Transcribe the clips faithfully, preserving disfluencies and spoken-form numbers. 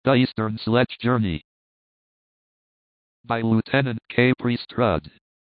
The Eastern Sledge Journey by Lieutenant K. Prestrud.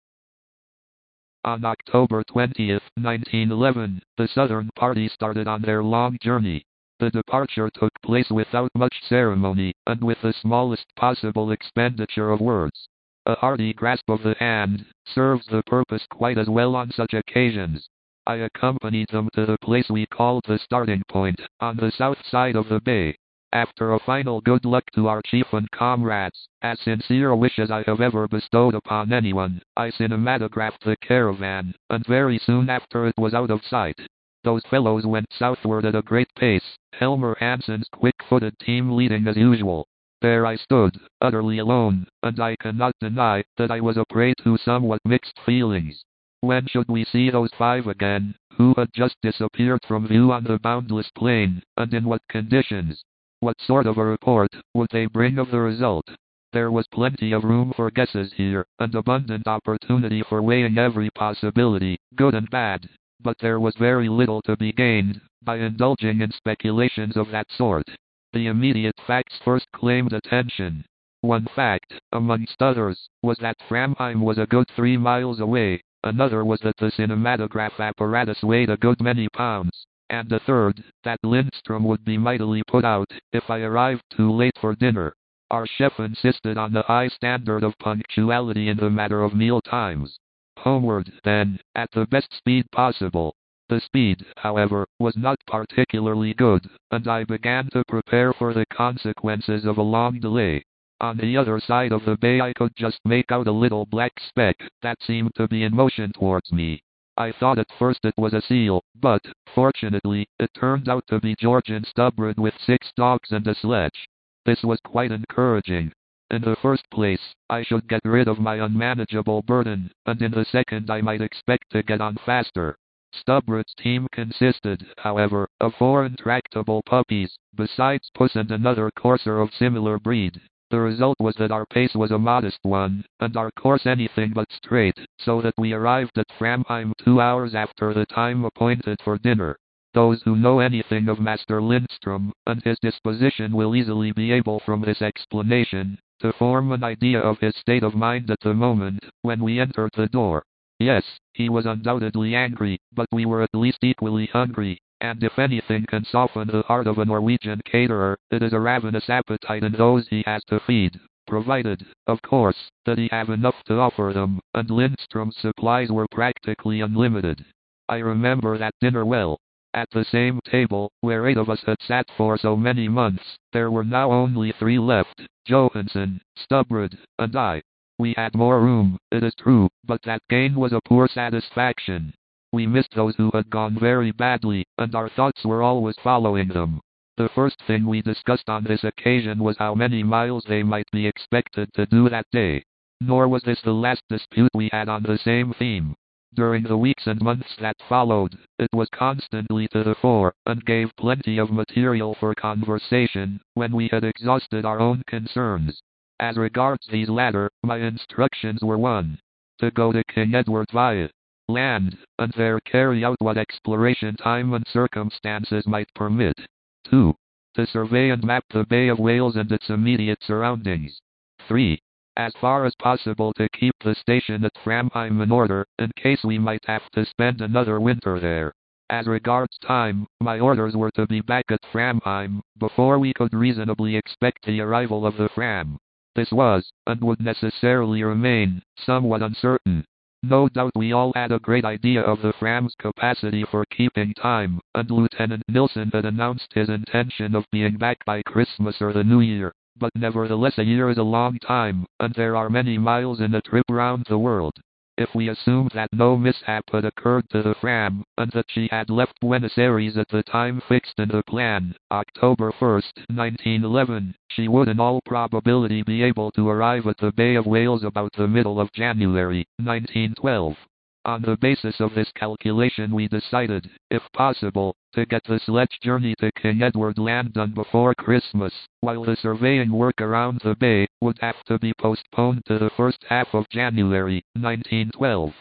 On October twentieth, nineteen eleven, the Southern Party started on their long journey. The departure took place without much ceremony, and with the smallest possible expenditure of words. A hearty grasp of the hand serves the purpose quite as well on such occasions. I accompanied them to the place we called the starting point, on the south side of the bay. After a final good luck to our chief and comrades, as sincere a wish as I have ever bestowed upon anyone, I cinematographed the caravan, and very soon after it was out of sight. Those fellows went southward at a great pace, Helmer Hansen's quick-footed team leading as usual. There I stood, utterly alone, and I cannot deny that I was a prey to somewhat mixed feelings. When should we see those five again, who had just disappeared from view on the boundless plain, and in what conditions? What sort of a report would they bring of the result? There was plenty of room for guesses here, and abundant opportunity for weighing every possibility, good and bad. But there was very little to be gained by indulging in speculations of that sort. The immediate facts first claimed attention. One fact, amongst others, was that Framheim was a good three miles away. Another was that the cinematograph apparatus weighed a good many pounds. And a third, that Lindstrom would be mightily put out if I arrived too late for dinner. Our chef insisted on the high standard of punctuality in the matter of meal times. Homeward, then, at the best speed possible. The speed, however, was not particularly good, and I began to prepare for the consequences of a long delay. On the other side of the bay I could just make out a little black speck that seemed to be in motion towards me. I thought at first it was a seal, but, fortunately, it turned out to be Georgian Stubberud with six dogs and a sledge. This was quite encouraging. In the first place, I should get rid of my unmanageable burden, and in the second I might expect to get on faster. Stubberud's team consisted, however, of four intractable puppies, besides Puss and another courser of similar breed. The result was that our pace was a modest one, and our course anything but straight, so that we arrived at Framheim two hours after the time appointed for dinner. Those who know anything of Master Lindstrom and his disposition will easily be able from this explanation to form an idea of his state of mind at the moment when we entered the door. Yes, he was undoubtedly angry, but we were at least equally hungry. And if anything can soften the heart of a Norwegian caterer, it is a ravenous appetite in those he has to feed, provided, of course, that he have enough to offer them, and Lindstrom's supplies were practically unlimited. I remember that dinner well. At the same table, where eight of us had sat for so many months, there were now only three left, Johansen, Stubberud, and I. We had more room, it is true, but that gain was a poor satisfaction. We missed those who had gone very badly, and our thoughts were always following them. The first thing we discussed on this occasion was how many miles they might be expected to do that day. Nor was this the last dispute we had on the same theme. During the weeks and months that followed, it was constantly to the fore, and gave plenty of material for conversation, when we had exhausted our own concerns. As regards these latter, my instructions were one. To go to King Edward via land, and there carry out what exploration time and circumstances might permit. two. To survey and map the Bay of Whales and its immediate surroundings. three. As far as possible to keep the station at Framheim in order, in case we might have to spend another winter there. As regards time, my orders were to be back at Framheim before we could reasonably expect the arrival of the Fram. This was, and would necessarily remain, somewhat uncertain. No doubt we all had a great idea of the Fram's capacity for keeping time, and Lieutenant Nilsson had announced his intention of being back by Christmas or the New Year. But nevertheless a year is a long time, and there are many miles in a trip round the world. If we assumed that no mishap had occurred to the Fram, and that she had left Buenos Aires at the time fixed in the plan, October first, nineteen eleven, she would in all probability be able to arrive at the Bay of Whales about the middle of January, nineteen twelve. On the basis of this calculation we decided, if possible, to get the sledge journey to King Edward Land done before Christmas, while the surveying work around the bay would have to be postponed to the first half of January, nineteen twelve.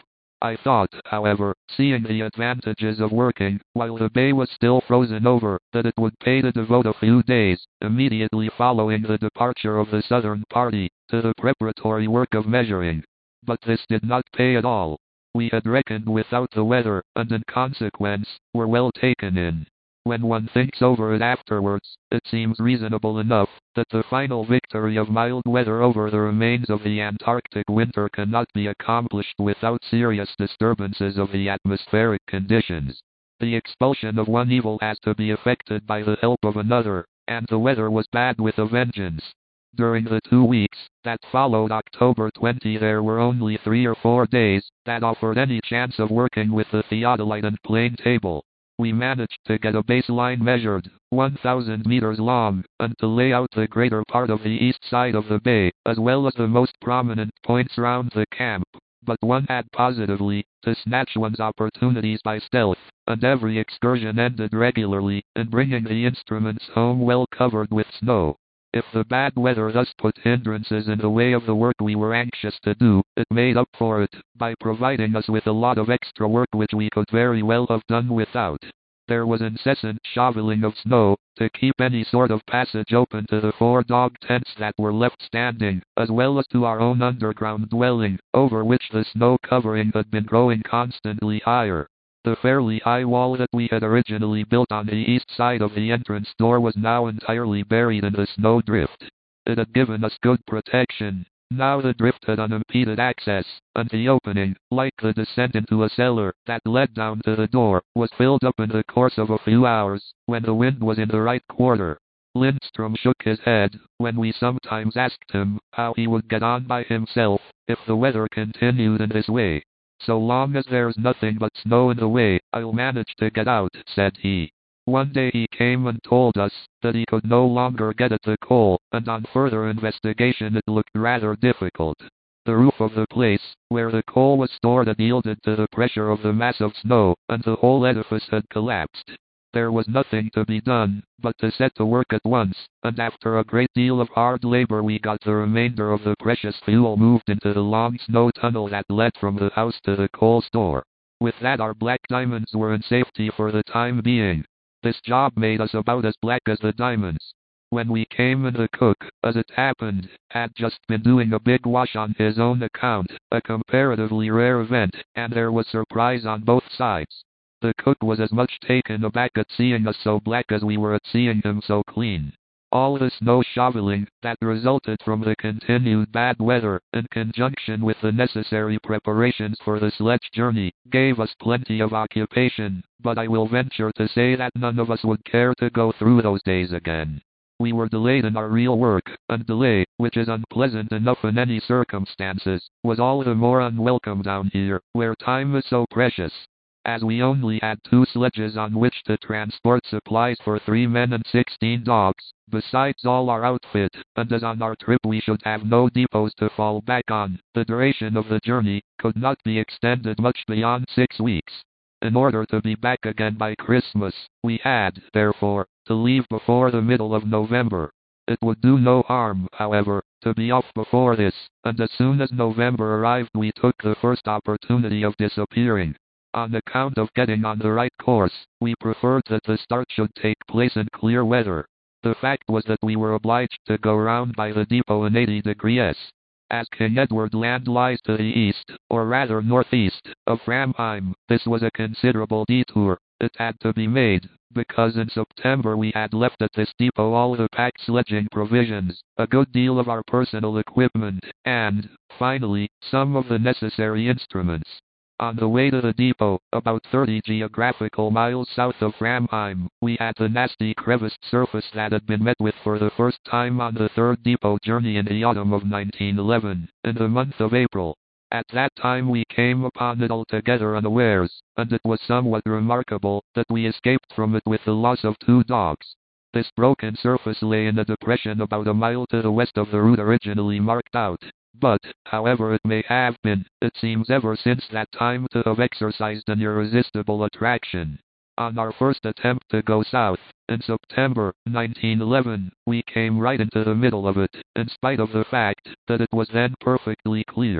I thought, however, seeing the advantages of working while the bay was still frozen over, that it would pay to devote a few days, immediately following the departure of the southern party, to the preparatory work of measuring. But this did not pay at all. We had reckoned without the weather, and in consequence, were well taken in. When one thinks over it afterwards, it seems reasonable enough that the final victory of mild weather over the remains of the Antarctic winter cannot be accomplished without serious disturbances of the atmospheric conditions. The expulsion of one evil has to be effected by the help of another, and the weather was bad with a vengeance. During the two weeks that followed October twentieth, there were only three or four days that offered any chance of working with the theodolite and plane table. We managed to get a baseline measured, one thousand meters long, and to lay out the greater part of the east side of the bay, as well as the most prominent points round the camp. But one had positively to snatch one's opportunities by stealth, and every excursion ended regularly in bringing the instruments home well covered with snow. If the bad weather thus put hindrances in the way of the work we were anxious to do, it made up for it by providing us with a lot of extra work which we could very well have done without. There was incessant shoveling of snow to keep any sort of passage open to the four dog tents that were left standing, as well as to our own underground dwelling, over which the snow covering had been growing constantly higher. The fairly high wall that we had originally built on the east side of the entrance door was now entirely buried in the snow drift. It had given us good protection. Now the drift had unimpeded access, and the opening, like the descent into a cellar that led down to the door, was filled up in the course of a few hours, when the wind was in the right quarter. Lindstrom shook his head when we sometimes asked him how he would get on by himself if the weather continued in this way. So long as there's nothing but snow in the way, I'll manage to get out, said he. One day he came and told us that he could no longer get at the coal, and on further investigation it looked rather difficult. The roof of the place where the coal was stored had yielded to the pressure of the mass of snow, and the whole edifice had collapsed. There was nothing to be done but to set to work at once, and after a great deal of hard labor we got the remainder of the precious fuel moved into the long snow tunnel that led from the house to the coal store. With that our black diamonds were in safety for the time being. This job made us about as black as the diamonds. When we came in, the cook, as it happened, had just been doing a big wash on his own account, a comparatively rare event, and there was surprise on both sides. The cook was as much taken aback at seeing us so black as we were at seeing him so clean. All the snow shoveling that resulted from the continued bad weather, in conjunction with the necessary preparations for the sledge journey, gave us plenty of occupation, but I will venture to say that none of us would care to go through those days again. We were delayed in our real work, and delay, which is unpleasant enough in any circumstances, was all the more unwelcome down here, where time is so precious. As we only had two sledges on which to transport supplies for three men and sixteen dogs, besides all our outfit, and as on our trip we should have no depots to fall back on, the duration of the journey could not be extended much beyond six weeks. In order to be back again by Christmas, we had, therefore, to leave before the middle of November. It would do no harm, however, to be off before this, and as soon as November arrived we took the first opportunity of disappearing. On account of getting on the right course, we preferred that the start should take place in clear weather. The fact was that we were obliged to go round by the depot in eighty degrees. As King Edward Land lies to the east, or rather northeast, of Framheim, this was a considerable detour. It had to be made, because in September we had left at this depot all the pack sledging provisions, a good deal of our personal equipment, and, finally, some of the necessary instruments. On the way to the depot, about thirty geographical miles south of Framheim, we had the nasty creviced surface that had been met with for the first time on the third depot journey in the autumn of nineteen eleven, in the month of April. At that time we came upon it altogether unawares, and it was somewhat remarkable that we escaped from it with the loss of two dogs. This broken surface lay in a depression about a mile to the west of the route originally marked out. But, however it may have been, it seems ever since that time to have exercised an irresistible attraction. On our first attempt to go south, in September nineteen eleven, we came right into the middle of it, in spite of the fact that it was then perfectly clear.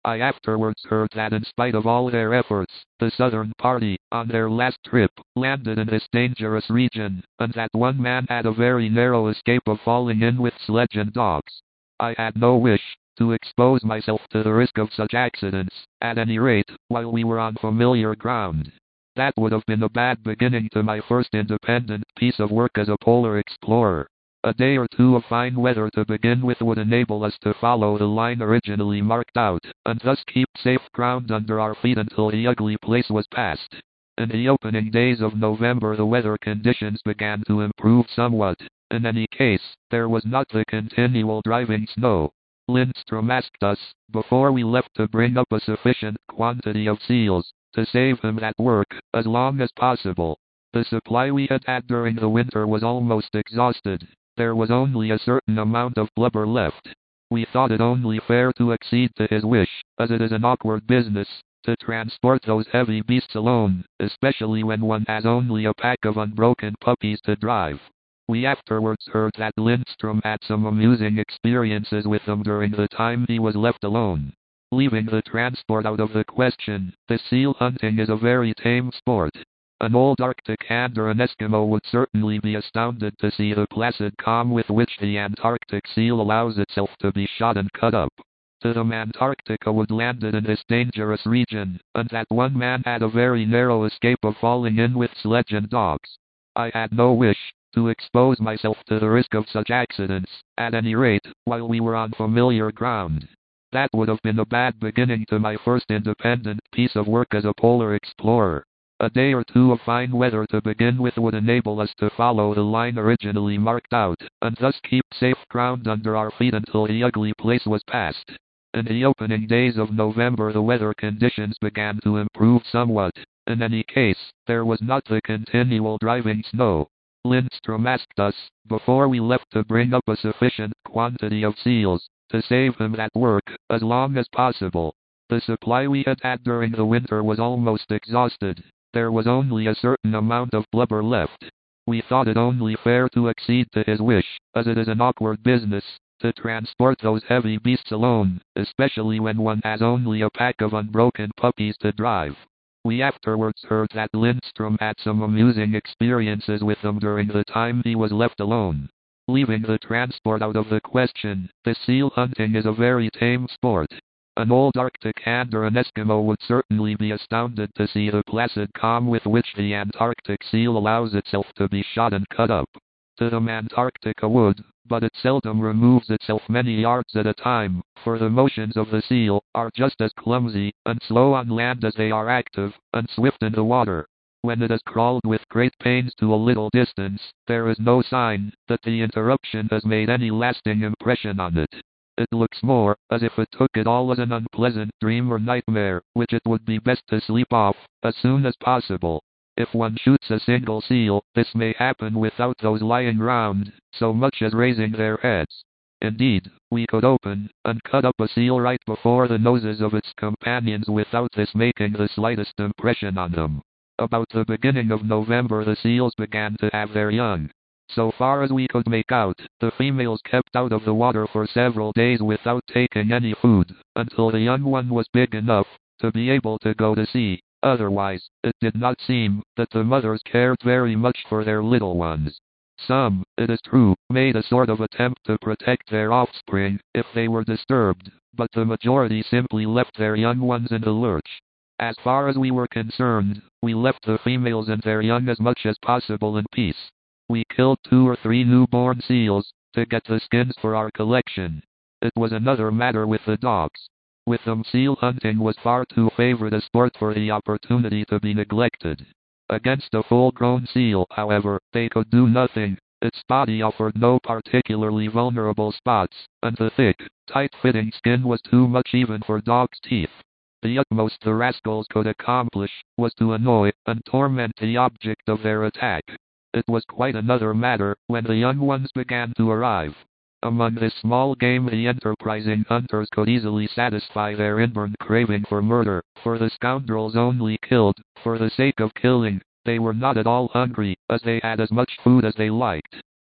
I afterwards heard that in spite of all their efforts, the southern party, on their last trip, landed in this dangerous region, and that one man had a very narrow escape of falling in with sledge and dogs. I had no wish to expose myself to the risk of such accidents, at any rate, while we were on familiar ground. That would have been a bad beginning to my first independent piece of work as a polar explorer. A day or two of fine weather to begin with would enable us to follow the line originally marked out, and thus keep safe ground under our feet until the ugly place was passed. In the opening days of November the weather conditions began to improve somewhat. In any case, there was not the continual driving snow. Lindstrom asked us, before we left, to bring up a sufficient quantity of seals, to save him that work, as long as possible. The supply we had had during the winter was almost exhausted. There was only a certain amount of blubber left. We thought it only fair to accede to his wish, as it is an awkward business, to transport those heavy beasts alone, especially when one has only a pack of unbroken puppies to drive. We afterwards heard that Lindstrom had some amusing experiences with them during the time he was left alone. Leaving the transport out of the question, the seal hunting is a very tame sport. An old Arctic hand or an Eskimo would certainly be astounded to see the placid calm with which the Antarctic seal allows itself to be shot and cut up. To them Antarctica would landed in this dangerous region, and that one man had a very narrow escape of falling in with sledge and dogs. I had no wish to expose myself to the risk of such accidents, at any rate, while we were on familiar ground. That would have been a bad beginning to my first independent piece of work as a polar explorer. A day or two of fine weather to begin with would enable us to follow the line originally marked out, and thus keep safe ground under our feet until the ugly place was passed. In the opening days of November the weather conditions began to improve somewhat. In any case, there was not the continual driving snow. Lindstrom asked us, before we left, to bring up a sufficient quantity of seals, to save him that work, as long as possible. The supply we had had during the winter was almost exhausted. There was only a certain amount of blubber left. We thought it only fair to accede to his wish, as it is an awkward business, to transport those heavy beasts alone, especially when one has only a pack of unbroken puppies to drive. We afterwards heard that Lindstrom had some amusing experiences with them during the time he was left alone. Leaving the transport out of the question, the seal hunting is a very tame sport. An old Arctic hand or an Eskimo would certainly be astounded to see the placid calm with which the Antarctic seal allows itself to be shot and cut up. To them Antarctica would, but it seldom removes itself many yards at a time, for the motions of the seal are just as clumsy and slow on land as they are active and swift in the water. When it has crawled with great pains to a little distance, there is no sign that the interruption has made any lasting impression on it. It looks more as if it took it all as an unpleasant dream or nightmare, which it would be best to sleep off as soon as possible. If one shoots a single seal, this may happen without those lying round so much as raising their heads. Indeed, we could open and cut up a seal right before the noses of its companions without this making the slightest impression on them. About the beginning of November the seals began to have their young. So far as we could make out, the females kept out of the water for several days without taking any food, until the young one was big enough to be able to go to sea. Otherwise, it did not seem that the mothers cared very much for their little ones. Some, it is true, made a sort of attempt to protect their offspring if they were disturbed, but the majority simply left their young ones in the lurch. As far as we were concerned, we left the females and their young as much as possible in peace. We killed two or three newborn seals to get the skins for our collection. It was another matter with the dogs. With them seal hunting was far too favored a sport for the opportunity to be neglected. Against a full-grown seal, however, they could do nothing. Its body offered no particularly vulnerable spots, and the thick, tight-fitting skin was too much even for dogs' teeth. The utmost the rascals could accomplish was to annoy and torment the object of their attack. It was quite another matter when the young ones began to arrive. Among this small game the enterprising hunters could easily satisfy their inborn craving for murder, for the scoundrels only killed for the sake of killing. They were not at all hungry, as they had as much food as they liked.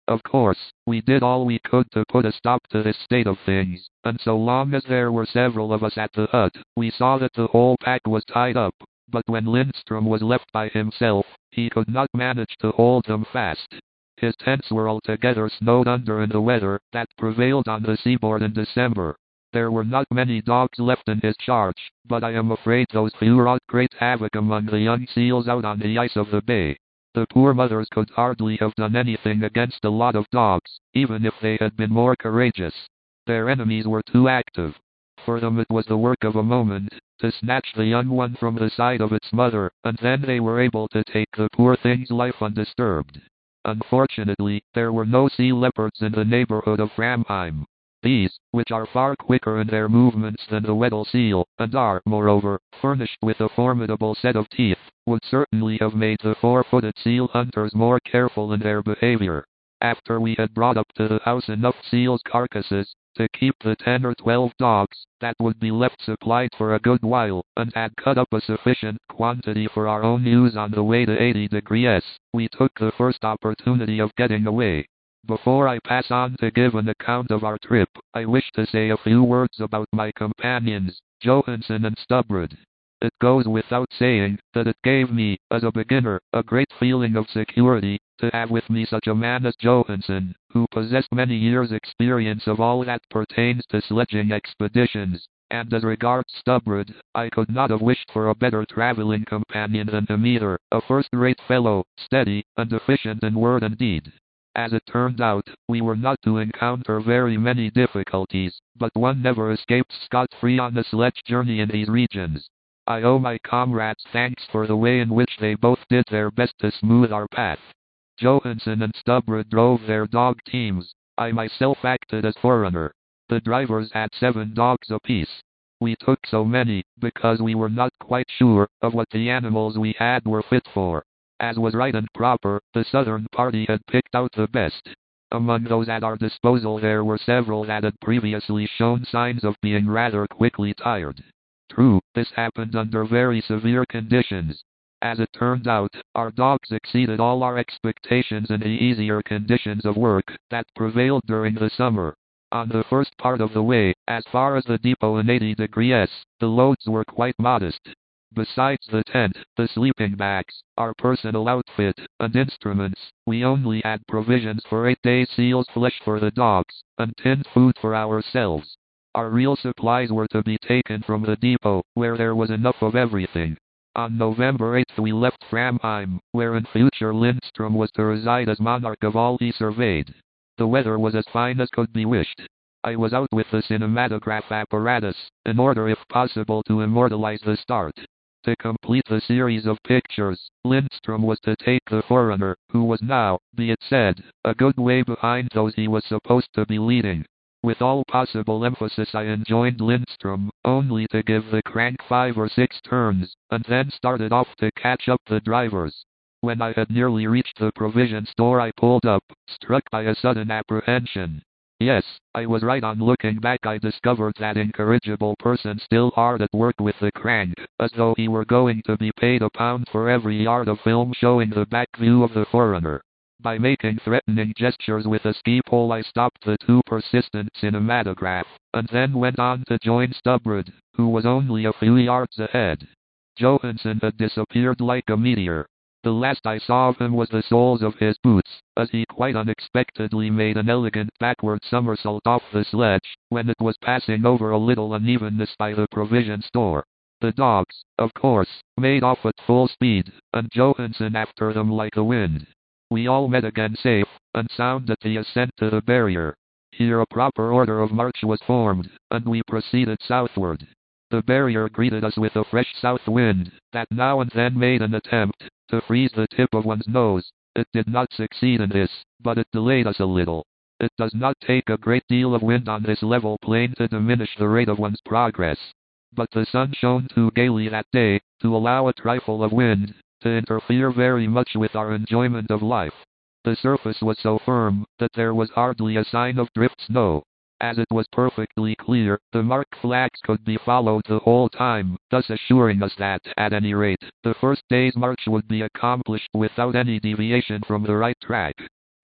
Of course, we did all we could to put a stop to this state of things, and so long as there were several of us at the hut, we saw that the whole pack was tied up. But when Lindstrom was left by himself, he could not manage to hold them fast. His tents were altogether snowed under in the weather that prevailed on the seaboard in December. There were not many dogs left in his charge, but I am afraid those few wrought great havoc among the young seals out on the ice of the bay. The poor mothers could hardly have done anything against a lot of dogs, even if they had been more courageous. Their enemies were too active. For them it was the work of a moment to snatch the young one from the side of its mother, and then they were able to take the poor thing's life undisturbed. Unfortunately, there were no sea leopards in the neighborhood of Framheim. These, which are far quicker in their movements than the Weddell seal, and are, moreover, furnished with a formidable set of teeth, would certainly have made the four-footed seal hunters more careful in their behavior. After we had brought up to the house enough seals' carcasses to keep the ten or twelve dogs that would be left supplied for a good while, and had cut up a sufficient quantity for our own use on the way to eighty degrees, we took the first opportunity of getting away. Before I pass on to give an account of our trip, I wish to say a few words about my companions, Johansen and Stubberud. It goes without saying that it gave me, as a beginner, a great feeling of security to have with me such a man as Johansen, who possessed many years' experience of all that pertains to sledging expeditions, and as regards Stubberud, I could not have wished for a better traveling companion than him either, a first-rate fellow, steady, and efficient in word and deed. As it turned out, we were not to encounter very many difficulties, but one never escaped scot-free on a sledge journey in these regions. I owe my comrades thanks for the way in which they both did their best to smooth our path. Johansen and Stubberud drove their dog teams. I myself acted as forerunner. The drivers had seven dogs apiece. We took so many, because we were not quite sure of what the animals we had were fit for. As was right and proper, the southern party had picked out the best. Among those at our disposal there were several that had previously shown signs of being rather quickly tired. True, this happened under very severe conditions. As it turned out, our dogs exceeded all our expectations in the easier conditions of work that prevailed during the summer. On the first part of the way, as far as the depot in eighty degrees, the loads were quite modest. Besides the tent, the sleeping bags, our personal outfit, and instruments, we only had provisions for eight days' seal's flesh for the dogs, and tinned food for ourselves. Our real supplies were to be taken from the depot, where there was enough of everything. On November eighth we left Framheim, where in future Lindstrom was to reside as monarch of all he surveyed. The weather was as fine as could be wished. I was out with the cinematograph apparatus, in order if possible to immortalize the start. To complete the series of pictures, Lindstrom was to take the forerunner, who was now, be it said, a good way behind those he was supposed to be leading. With all possible emphasis I enjoined Lindstrom only to give the crank five or six turns, and then started off to catch up the drivers. When I had nearly reached the provision store I pulled up, struck by a sudden apprehension. Yes, I was right. On looking back I discovered that incorrigible person still hard at work with the crank, as though he were going to be paid a pound for every yard of film showing the back view of the forerunner. By making threatening gestures with a ski pole I stopped the too persistent cinematograph, and then went on to join Stubberud, who was only a few yards ahead. Johansen had disappeared like a meteor. The last I saw of him was the soles of his boots, as he quite unexpectedly made an elegant backward somersault off the sledge, when it was passing over a little unevenness by the provision store. The dogs, of course, made off at full speed, and Johansen after them like the wind. We all met again safe and sound at the ascent to the barrier. Here a proper order of march was formed, and we proceeded southward. The barrier greeted us with a fresh south wind, that now and then made an attempt to freeze the tip of one's nose. It did not succeed in this, but it delayed us a little. It does not take a great deal of wind on this level plain to diminish the rate of one's progress. But the sun shone too gaily that day to allow a trifle of wind to interfere very much with our enjoyment of life. The surface was so firm that there was hardly a sign of drift snow. As it was perfectly clear, the marked flags could be followed the whole time, thus assuring us that, at any rate, the first day's march would be accomplished without any deviation from the right track.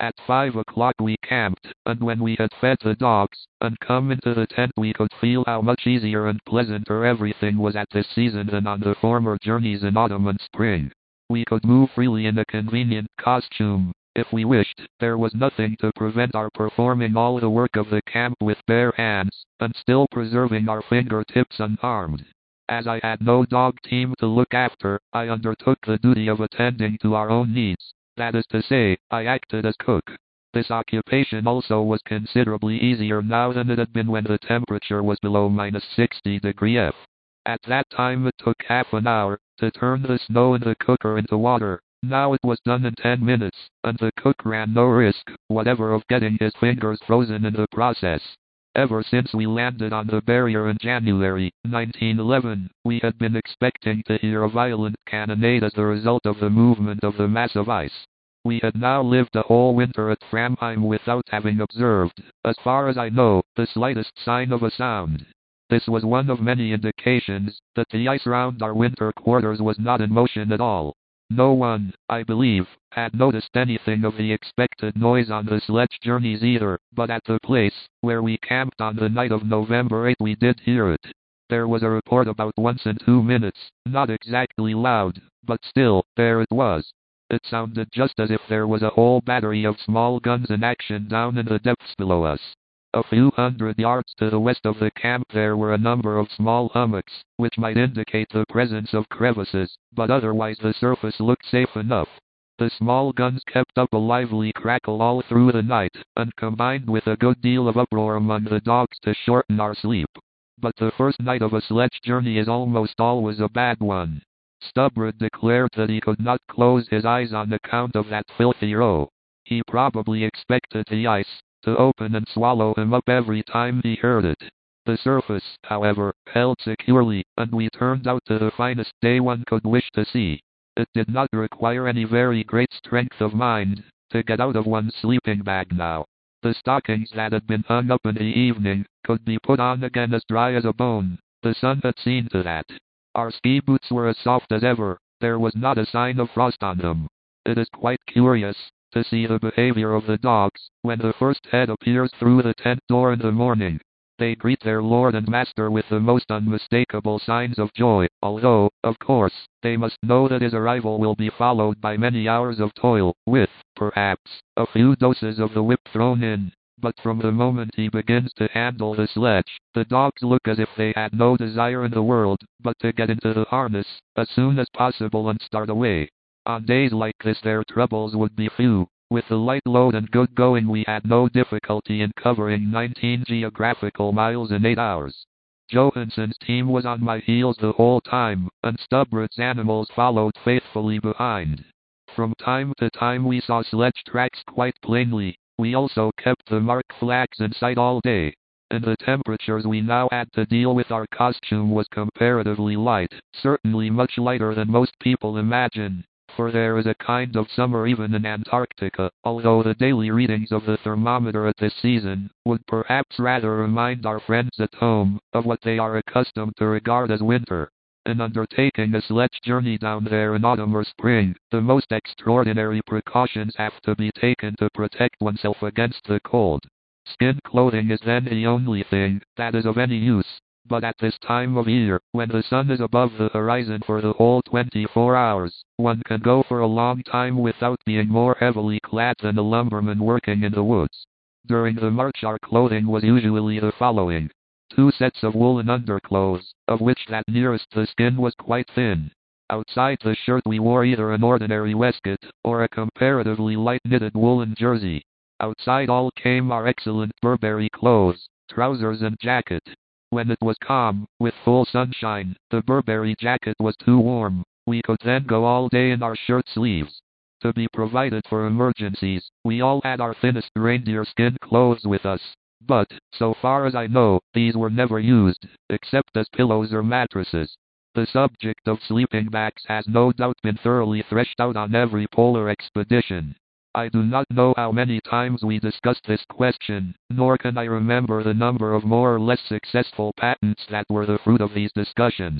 At five o'clock we camped, and when we had fed the dogs, and come into the tent we could feel how much easier and pleasanter everything was at this season than on the former journeys in autumn and spring. We could move freely in a convenient costume. If we wished, there was nothing to prevent our performing all the work of the camp with bare hands, and still preserving our fingertips unharmed. As I had no dog team to look after, I undertook the duty of attending to our own needs. That is to say, I acted as cook. This occupation also was considerably easier now than it had been when the temperature was below minus sixty degree F. At that time it took half an hour to turn the snow in the cooker into water. Now it was done in ten minutes, and the cook ran no risk whatever of getting his fingers frozen in the process. Ever since we landed on the barrier in January, nineteen eleven, we had been expecting to hear a violent cannonade as the result of the movement of the mass of ice. We had now lived a whole winter at Framheim without having observed, as far as I know, the slightest sign of a sound. This was one of many indications that the ice round our winter quarters was not in motion at all. No one, I believe, had noticed anything of the expected noise on the sledge journeys either, but at the place where we camped on the night of November eighth we did hear it. There was a report about once in two minutes, not exactly loud, but still, there it was. It sounded just as if there was a whole battery of small guns in action down in the depths below us. A few hundred yards to the west of the camp there were a number of small hummocks, which might indicate the presence of crevices, but otherwise the surface looked safe enough. The small guns kept up a lively crackle all through the night, and combined with a good deal of uproar among the dogs to shorten our sleep. But the first night of a sledge journey is almost always a bad one. Stubberud declared that he could not close his eyes on account of that filthy row. He probably expected the ice to open and swallow him up every time he heard it. The surface, however, held securely, and we turned out to the finest day one could wish to see. It did not require any very great strength of mind to get out of one's sleeping bag now. The stockings that had been hung up in the evening could be put on again as dry as a bone. The sun had seen to that. Our ski boots were as soft as ever. There was not a sign of frost on them. It is quite curious to see the behavior of the dogs when the first head appears through the tent door in the morning. They greet their lord and master with the most unmistakable signs of joy, although, of course, they must know that his arrival will be followed by many hours of toil, with, perhaps, a few doses of the whip thrown in. But from the moment he begins to handle the sledge, the dogs look as if they had no desire in the world but to get into the harness as soon as possible and start away. On days like this their troubles would be few. With the light load and good going we had no difficulty in covering nineteen geographical miles in eight hours. Johansson's team was on my heels the whole time, and Stubberud's animals followed faithfully behind. From time to time we saw sledge tracks quite plainly. We also kept the mark flags in sight all day. In the temperatures we now had to deal with our costume was comparatively light, certainly much lighter than most people imagine. For there is a kind of summer even in Antarctica, although the daily readings of the thermometer at this season would perhaps rather remind our friends at home of what they are accustomed to regard as winter. In undertaking a sledge journey down there in autumn or spring, the most extraordinary precautions have to be taken to protect oneself against the cold. Skin clothing is then the only thing that is of any use. But at this time of year, when the sun is above the horizon for the whole twenty-four hours, one can go for a long time without being more heavily clad than a lumberman working in the woods. During the march our clothing was usually the following. Two sets of woolen underclothes, of which that nearest the skin was quite thin. Outside the shirt we wore either an ordinary waistcoat, or a comparatively light knitted woolen jersey. Outside all came our excellent Burberry clothes, trousers and jacket. When it was calm, with full sunshine, the Burberry jacket was too warm. We could then go all day in our shirt sleeves. To be provided for emergencies, we all had our thinnest reindeer skin clothes with us. But, so far as I know, these were never used, except as pillows or mattresses. The subject of sleeping bags has no doubt been thoroughly threshed out on every polar expedition. I do not know how many times we discussed this question, nor can I remember the number of more or less successful patents that were the fruit of these discussions.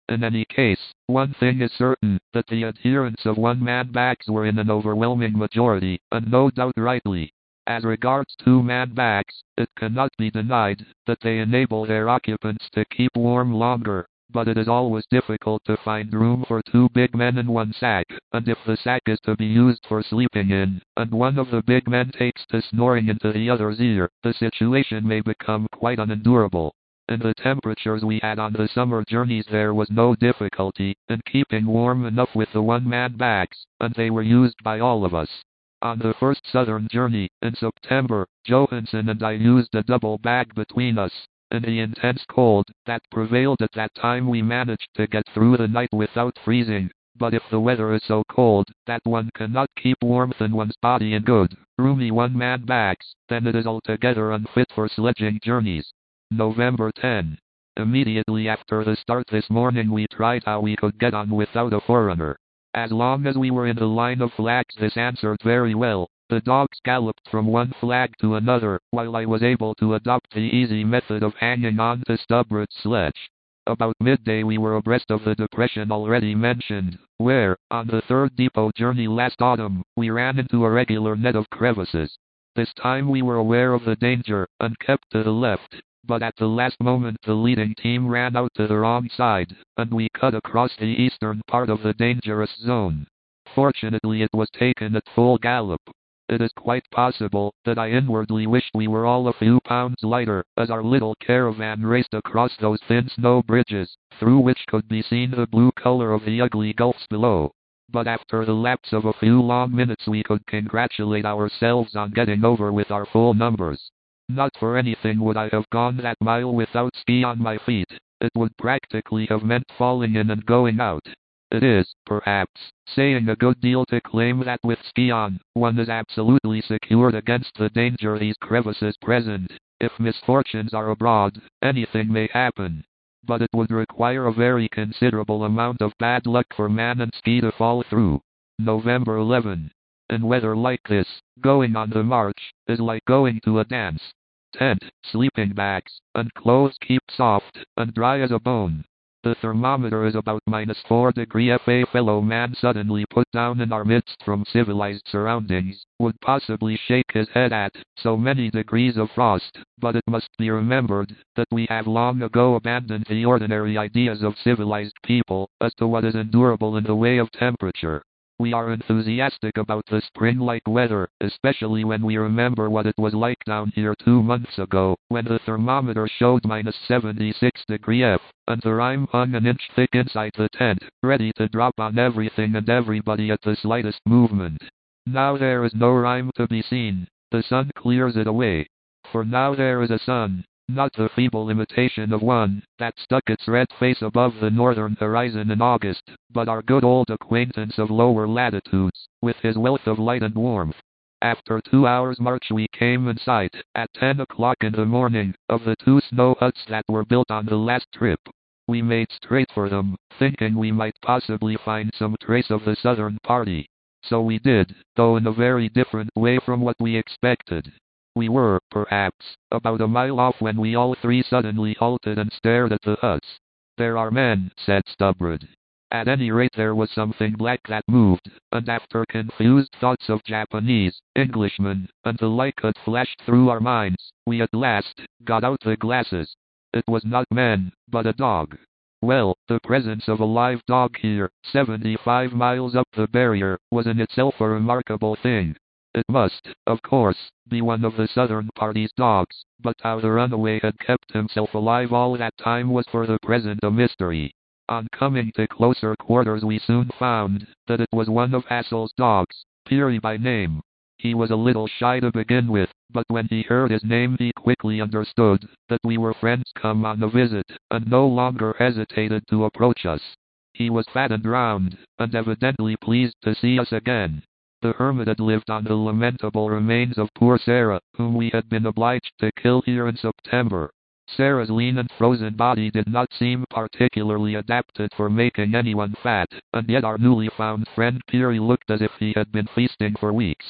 In any case, one thing is certain, that the adherents of one-man backs were in an overwhelming majority, and no doubt rightly. As regards two-man backs, it cannot be denied that they enable their occupants to keep warm longer, but it is always difficult to find room for two big men in one sack, and if the sack is to be used for sleeping in, and one of the big men takes to snoring into the other's ear, the situation may become quite unendurable. In the temperatures we had on the summer journeys there was no difficulty in keeping warm enough with the one-man backs, and they were used by all of us. On the first southern journey, in September, Johansson and I used a double bag between us. In the intense cold that prevailed at that time we managed to get through the night without freezing, but if the weather is so cold that one cannot keep warmth in one's body in good, roomy one-man backs, then it is altogether unfit for sledging journeys. November tenth. Immediately after the start this morning we tried how we could get on without a foreigner. As long as we were in the line of flags this answered very well. The dogs galloped from one flag to another, while I was able to adopt the easy method of hanging on to Stubberud's sledge. About midday we were abreast of the depression already mentioned, where, on the third depot journey last autumn, we ran into a regular net of crevices. This time we were aware of the danger, and kept to the left, but at the last moment the leading team ran out to the wrong side, and we cut across the eastern part of the dangerous zone. Fortunately it was taken at full gallop. It is quite possible that I inwardly wished we were all a few pounds lighter, as our little caravan raced across those thin snow bridges, through which could be seen the blue color of the ugly gulfs below. But after the lapse of a few long minutes we could congratulate ourselves on getting over with our full numbers. Not for anything would I have gone that mile without ski on my feet. It would practically have meant falling in and going out. It is, perhaps, saying a good deal to claim that with ski on, one is absolutely secured against the danger these crevices present. If misfortunes are abroad, anything may happen. But it would require a very considerable amount of bad luck for man and ski to fall through. November eleventh. In weather like this, going on the march is like going to a dance. Tent, sleeping bags, and clothes keep soft and dry as a bone. The thermometer is about minus four degree F. A fellow man suddenly put down in our midst from civilized surroundings would possibly shake his head at so many degrees of frost, but it must be remembered that we have long ago abandoned the ordinary ideas of civilized people as to what is endurable in the way of temperature. We are enthusiastic about the spring-like weather, especially when we remember what it was like down here two months ago, when the thermometer showed minus seventy-six degree F, and the rime hung an inch thick inside the tent, ready to drop on everything and everybody at the slightest movement. Now there is no rime to be seen. The sun clears it away. For now there is a sun, not the feeble imitation of one that stuck its red face above the northern horizon in August, but our good old acquaintance of lower latitudes, with his wealth of light and warmth. After two hours' march we came in sight, at ten o'clock in the morning, of the two snow huts that were built on the last trip. We made straight for them, thinking we might possibly find some trace of the southern party. So we did, though in a very different way from what we expected. We were, perhaps, about a mile off when we all three suddenly halted and stared at the huts. "There are men," said Stubberud. At any rate there was something black that moved, and after confused thoughts of Japanese, Englishmen, and the like had flashed through our minds, we at last got out the glasses. It was not men, but a dog. Well, the presence of a live dog here, seventy-five miles up the barrier, was in itself a remarkable thing. It must, of course, be one of the southern party's dogs, but how the runaway had kept himself alive all that time was for the present a mystery. On coming to closer quarters we soon found that it was one of Hassel's dogs, Peary by name. He was a little shy to begin with, but when he heard his name he quickly understood that we were friends come on a visit, and no longer hesitated to approach us. He was fat and round, and evidently pleased to see us again. The hermit had lived on the lamentable remains of poor Sarah, whom we had been obliged to kill here in September. Sarah's lean and frozen body did not seem particularly adapted for making anyone fat, and yet our newly found friend Peary looked as if he had been feasting for weeks.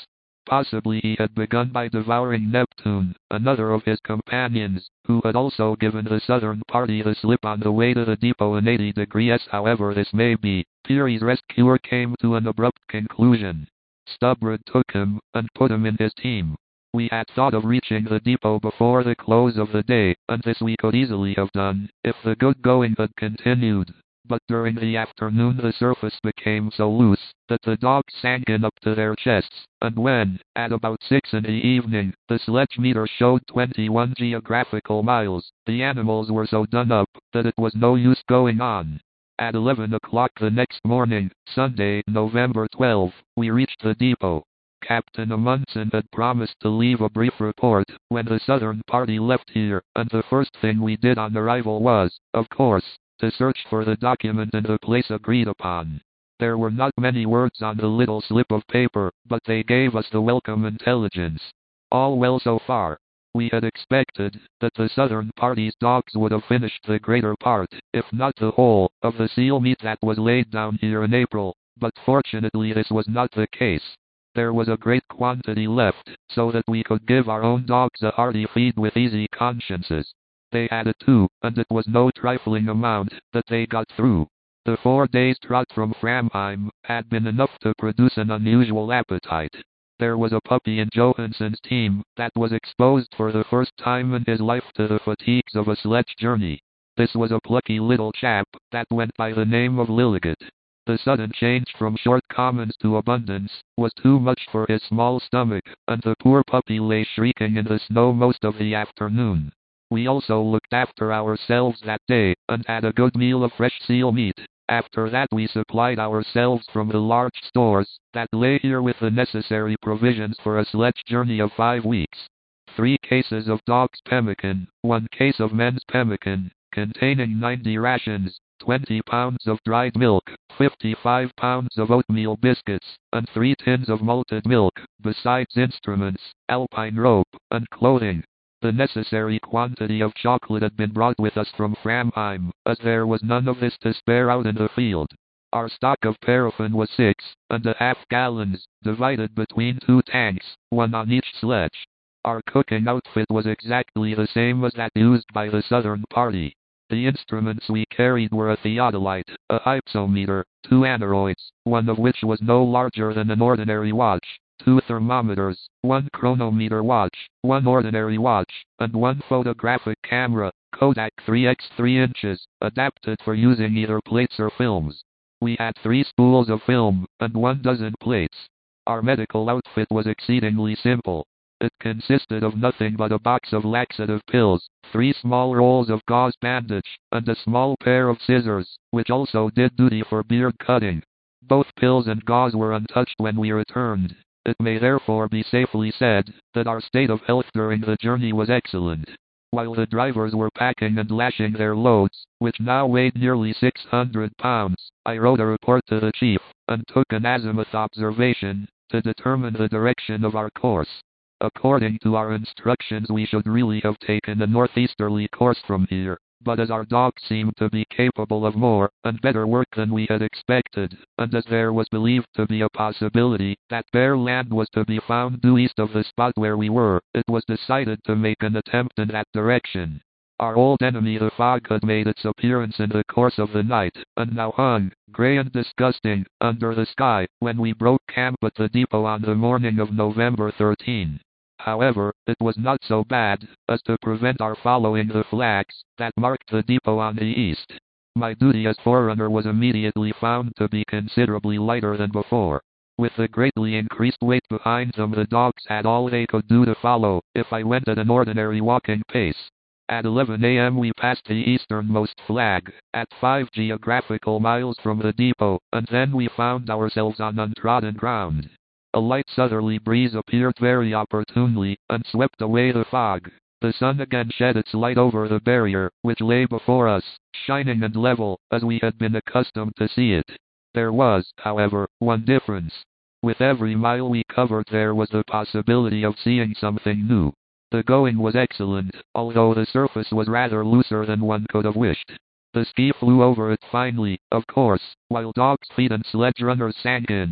possibly he had begun by devouring Neptune, another of his companions, who had also given the southern party the slip on the way to the depot in eighty degrees. However this may be, Peary's rescuer came to an abrupt conclusion. Stubberud took him, and put him in his team. We had thought of reaching the depot before the close of the day, and this we could easily have done, if the good going had continued. But during the afternoon the surface became so loose, that the dogs sank in up to their chests, and when, at about six in the evening, the sledge meter showed twenty-one geographical miles, the animals were so done up, that it was no use going on. At eleven o'clock the next morning, Sunday, November twelfth, we reached the depot. Captain Amundsen had promised to leave a brief report when the southern party left here, and the first thing we did on arrival was, of course, to search for the document in the place agreed upon. There were not many words on the little slip of paper, but they gave us the welcome intelligence. All well so far. We had expected that the southern party's dogs would have finished the greater part, if not the whole, of the seal meat that was laid down here in April, but fortunately this was not the case. There was a great quantity left, so that we could give our own dogs a hearty feed with easy consciences. They had it too, and it was no trifling amount that they got through. The four days' trot from Framheim had been enough to produce an unusual appetite. There was a puppy in Johansen's team that was exposed for the first time in his life to the fatigues of a sledge journey. This was a plucky little chap that went by the name of Lilligant. The sudden change from short commons to abundance was too much for his small stomach, and the poor puppy lay shrieking in the snow most of the afternoon. We also looked after ourselves that day, and had a good meal of fresh seal meat. After that we supplied ourselves from the large stores that lay here with the necessary provisions for a sledge journey of five weeks. Three cases of dog's pemmican, one case of men's pemmican, containing ninety rations, twenty pounds of dried milk, fifty-five pounds of oatmeal biscuits, and three tins of malted milk, besides instruments, alpine rope, and clothing. The necessary quantity of chocolate had been brought with us from Framheim, as there was none of this to spare out in the field. Our stock of paraffin was six and a half gallons, divided between two tanks, one on each sledge. Our cooking outfit was exactly the same as that used by the southern party. The instruments we carried were a theodolite, a hypsometer, two aneroids, one of which was no larger than an ordinary watch, two thermometers, one chronometer watch, one ordinary watch, and one photographic camera, Kodak three by three inches, adapted for using either plates or films. We had three spools of film, and one dozen plates. Our medical outfit was exceedingly simple. It consisted of nothing but a box of laxative pills, three small rolls of gauze bandage, and a small pair of scissors, which also did duty for beard cutting. Both pills and gauze were untouched when we returned. It may therefore be safely said that our state of health during the journey was excellent. While the drivers were packing and lashing their loads, which now weighed nearly six hundred pounds, I wrote a report to the chief, and took an azimuth observation, to determine the direction of our course. According to our instructions we should really have taken a northeasterly course from here, but as our dogs seemed to be capable of more and better work than we had expected, and as there was believed to be a possibility that bare land was to be found due east of the spot where we were, it was decided to make an attempt in that direction. Our old enemy the fog had made its appearance in the course of the night, and now hung, grey and disgusting, under the sky, when we broke camp at the depot on the morning of November thirteenth. However, it was not so bad as to prevent our following the flags that marked the depot on the east. My duty as forerunner was immediately found to be considerably lighter than before. With the greatly increased weight behind them, the dogs had all they could do to follow, if I went at an ordinary walking pace. At eleven a.m. we passed the easternmost flag, at five geographical miles from the depot, and then we found ourselves on untrodden ground. A light southerly breeze appeared very opportunely, and swept away the fog. The sun again shed its light over the barrier, which lay before us, shining and level, as we had been accustomed to see it. There was, however, one difference. With every mile we covered there was the possibility of seeing something new. The going was excellent, although the surface was rather looser than one could have wished. The ski flew over it finely, of course, while dogs' feet and sledge runners sank in.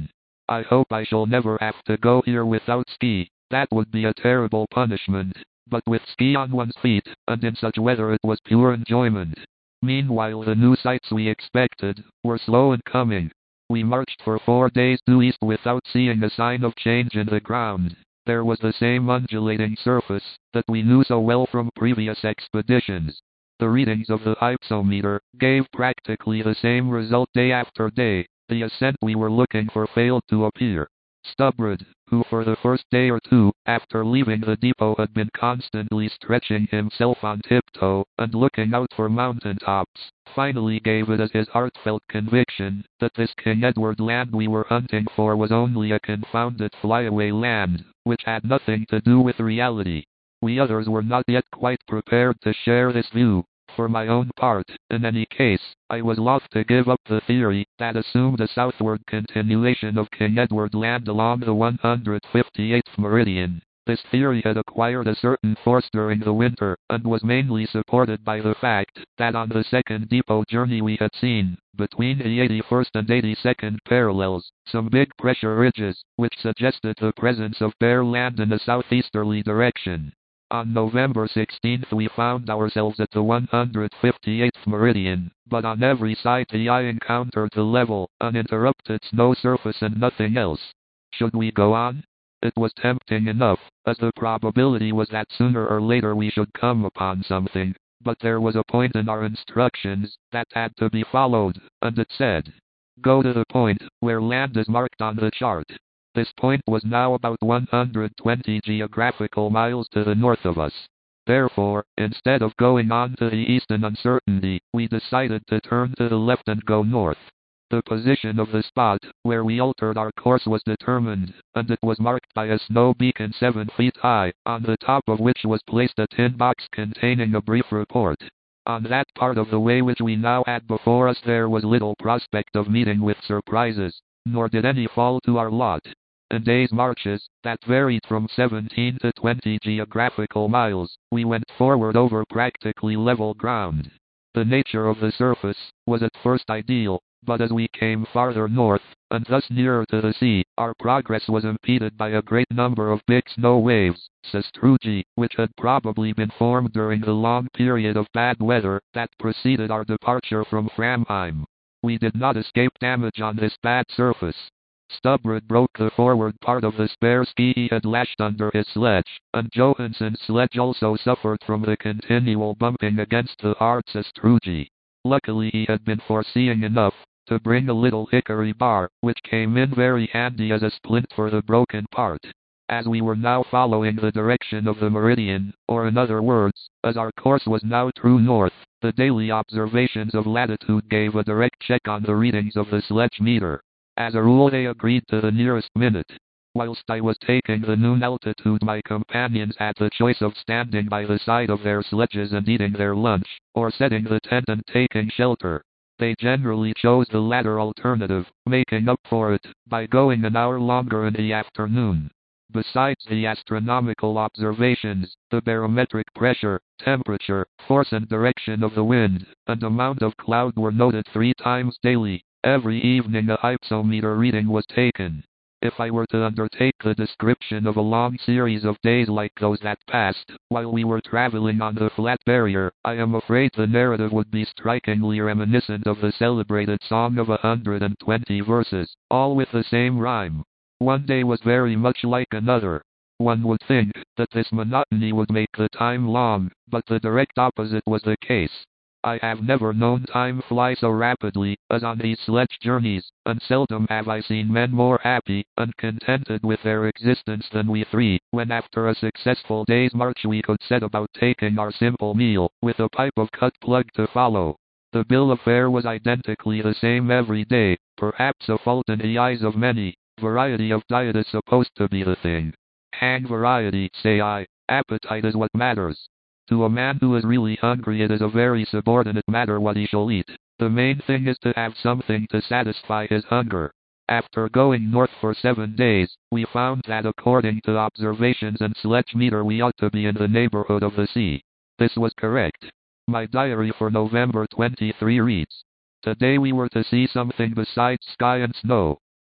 I hope I shall never have to go here without ski. That would be a terrible punishment. But with ski on one's feet, and in such weather, it was pure enjoyment. Meanwhile, the new sights we expected were slow in coming. We marched for four days due east without seeing a sign of change in the ground. There was the same undulating surface that we knew so well from previous expeditions. The readings of the hypsometer gave practically the same result day after day. The ascent we were looking for failed to appear. Stubberud, who for the first day or two after leaving the depot had been constantly stretching himself on tiptoe and looking out for mountain tops, finally gave it as his heartfelt conviction that this King Edward Land we were hunting for was only a confounded flyaway land, which had nothing to do with reality. We others were not yet quite prepared to share this view. For my own part, in any case, I was loth to give up the theory that assumed a southward continuation of King Edward Land along the one hundred fifty-eighth meridian. This theory had acquired a certain force during the winter, and was mainly supported by the fact that on the second depot journey we had seen, between the eighty-first and eighty-second parallels, some big pressure ridges, which suggested the presence of bare land in a southeasterly direction. On November sixteenth we found ourselves at the one hundred fifty-eighth meridian, but on every side the eye encountered the level, uninterrupted snow surface and nothing else. Should we go on? It was tempting enough, as the probability was that sooner or later we should come upon something, but there was a point in our instructions that had to be followed, and it said, "Go to the point where land is marked on the chart." This point was now about one hundred twenty geographical miles to the north of us. Therefore, instead of going on to the east in uncertainty, we decided to turn to the left and go north. The position of the spot where we altered our course was determined, and it was marked by a snow beacon seven feet high, on the top of which was placed a tin box containing a brief report. On that part of the way which we now had before us there was little prospect of meeting with surprises, nor did any fall to our lot. In days' marches, that varied from seventeen to twenty geographical miles, we went forward over practically level ground. The nature of the surface was at first ideal, but as we came farther north, and thus nearer to the sea, our progress was impeded by a great number of big snow waves, sastrugi, which had probably been formed during the long period of bad weather that preceded our departure from Framheim. We did not escape damage on this bad surface. Stubberud broke the forward part of the spare ski he had lashed under his sledge, and Johansen's sledge also suffered from the continual bumping against the hard sastrugi. Luckily he had been foreseeing enough to bring a little hickory bar, which came in very handy as a splint for the broken part. As we were now following the direction of the meridian, or in other words, as our course was now true north, the daily observations of latitude gave a direct check on the readings of the sledge meter. As a rule they agreed to the nearest minute. Whilst I was taking the noon altitude, my companions had the choice of standing by the side of their sledges and eating their lunch, or setting the tent and taking shelter. They generally chose the latter alternative, making up for it by going an hour longer in the afternoon. Besides the astronomical observations, the barometric pressure, temperature, force and direction of the wind, and amount of cloud were noted three times daily. Every evening a hypsometer reading was taken. If I were to undertake the description of a long series of days like those that passed while we were traveling on the flat barrier, I am afraid the narrative would be strikingly reminiscent of the celebrated Song of a Hundred and Twenty Verses, all with the same rhyme. One day was very much like another. One would think that this monotony would make the time long, but the direct opposite was the case. I have never known time fly so rapidly as on these sledge journeys, and seldom have I seen men more happy and contented with their existence than we three, when after a successful day's march we could set about taking our simple meal, with a pipe of cut plug to follow. The bill of fare was identically the same every day, perhaps a fault in the eyes of many. Variety of diet is supposed to be the thing. Hang variety, say I. Appetite is what matters. To a man who is really hungry it is a very subordinate matter what he shall eat. The main thing is to have something to satisfy his hunger. After going north for seven days, we found that according to observations and sledge meter we ought to be in the neighborhood of the sea. This was correct. My diary for November twenty-third reads, "Today we were to see something besides sky and snow.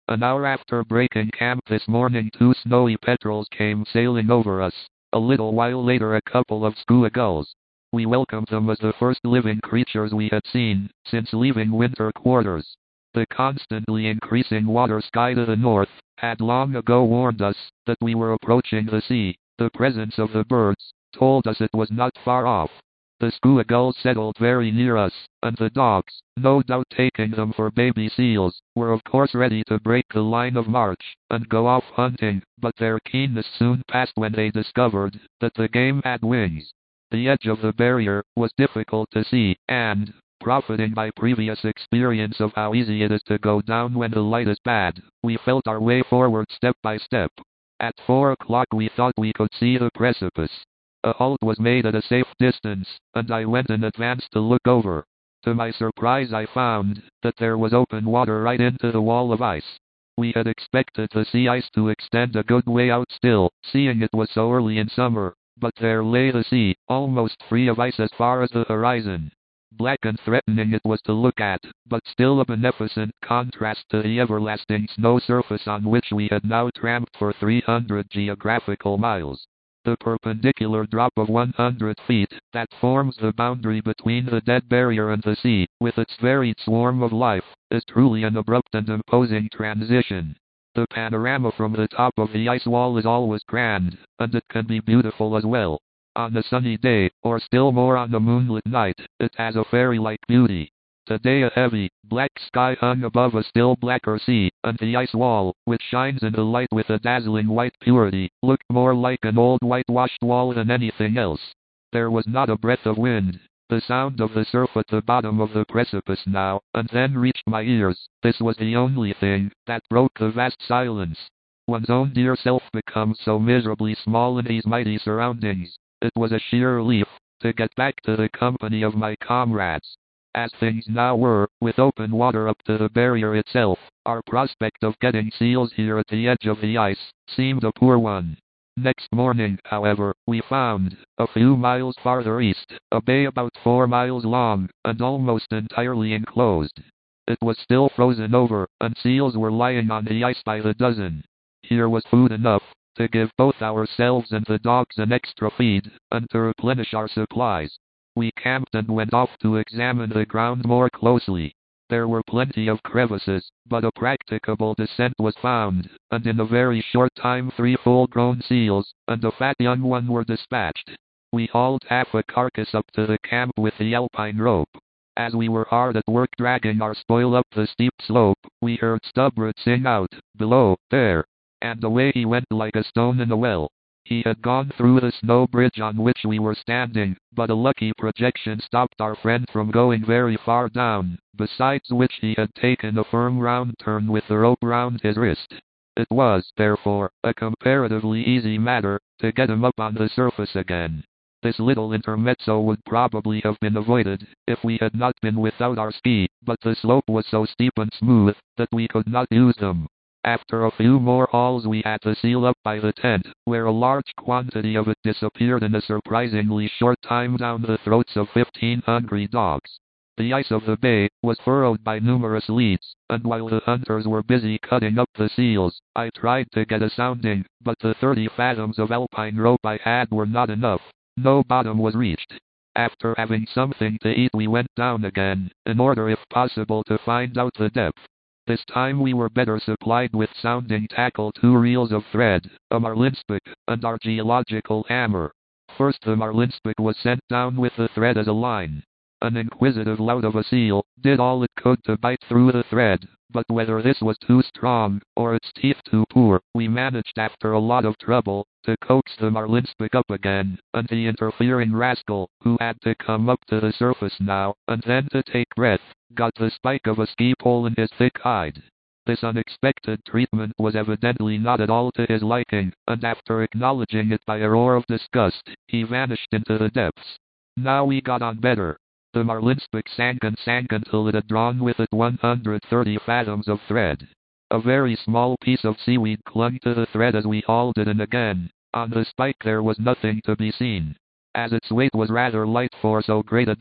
An hour after breaking camp this morning, two snowy petrels came sailing over us. A little while later, a couple of skua gulls. We welcomed them as the first living creatures we had seen since leaving winter quarters. The constantly increasing water sky to the north had long ago warned us that we were approaching the sea. The presence of the birds told us it was not far off. The skua gulls settled very near us, and the dogs, no doubt taking them for baby seals, were of course ready to break the line of march and go off hunting, but their keenness soon passed when they discovered that the game had wings. The edge of the barrier was difficult to see, and, profiting by previous experience of how easy it is to go down when the light is bad, we felt our way forward step by step. At four o'clock we thought we could see the precipice. A halt was made at a safe distance, and I went in advance to look over. To my surprise, I found that there was open water right into the wall of ice. We had expected the sea ice to extend a good way out still, seeing it was so early in summer, but there lay the sea, almost free of ice as far as the horizon. Black and threatening it was to look at, but still a beneficent contrast to the everlasting snow surface on which we had now tramped for three hundred geographical miles. The perpendicular drop of one hundred feet that forms the boundary between the dead barrier and the sea, with its varied swarm of life, is truly an abrupt and imposing transition. The panorama from the top of the ice wall is always grand, and it can be beautiful as well. On a sunny day, or still more on a moonlit night, it has a fairy-like beauty. Today a heavy, black sky hung above a still blacker sea, and the ice wall, which shines in the light with a dazzling white purity, looked more like an old whitewashed wall than anything else. There was not a breath of wind. The sound of the surf at the bottom of the precipice now and then reached my ears. This was the only thing that broke the vast silence. One's own dear self becomes so miserably small in these mighty surroundings. It was a sheer relief to get back to the company of my comrades. As things now were, with open water up to the barrier itself, our prospect of getting seals here at the edge of the ice seemed a poor one. Next morning, however, we found, a few miles farther east, a bay about four miles long, and almost entirely enclosed. It was still frozen over, and seals were lying on the ice by the dozen. Here was food enough to give both ourselves and the dogs an extra feed, and to replenish our supplies. We camped and went off to examine the ground more closely. There were plenty of crevices, but a practicable descent was found, and in a very short time three full-grown seals and a fat young one were dispatched. We hauled half a carcass up to the camp with the alpine rope. As we were hard at work dragging our spoil up the steep slope, we heard Stubrit sing out, "Below, there!" and away he went like a stone in a well. He had gone through the snow bridge on which we were standing, but a lucky projection stopped our friend from going very far down, besides which he had taken a firm round turn with the rope round his wrist. It was, therefore, a comparatively easy matter to get him up on the surface again. This little intermezzo would probably have been avoided if we had not been without our ski, but the slope was so steep and smooth that we could not use them. After a few more hauls we had the seal up by the tent, where a large quantity of it disappeared in a surprisingly short time down the throats of fifteen hungry dogs. The ice of the bay was furrowed by numerous leads, and while the hunters were busy cutting up the seals, I tried to get a sounding, but the thirty fathoms of alpine rope I had were not enough. No bottom was reached. After having something to eat we went down again, in order if possible to find out the depth. This time we were better supplied with sounding tackle, two reels of thread, a marlinspik, and our geological hammer. First the marlinspik was sent down with the thread as a line. An inquisitive lout of a seal did all it could to bite through the thread, but whether this was too strong, or its teeth too poor, we managed after a lot of trouble to coax the marlinspik up again, and the interfering rascal, who had to come up to the surface now and then to take breath, got the spike of a ski pole in his thick hide. This unexpected treatment was evidently not at all to his liking, and after acknowledging it by a roar of disgust, he vanished into the depths. Now we got on better. The marlinspik sank and sank until it had drawn with it one hundred thirty fathoms of thread. A very small piece of seaweed clung to the thread as we hauled it in again. On the spike there was nothing to be seen. As its weight was rather light for so great a depth,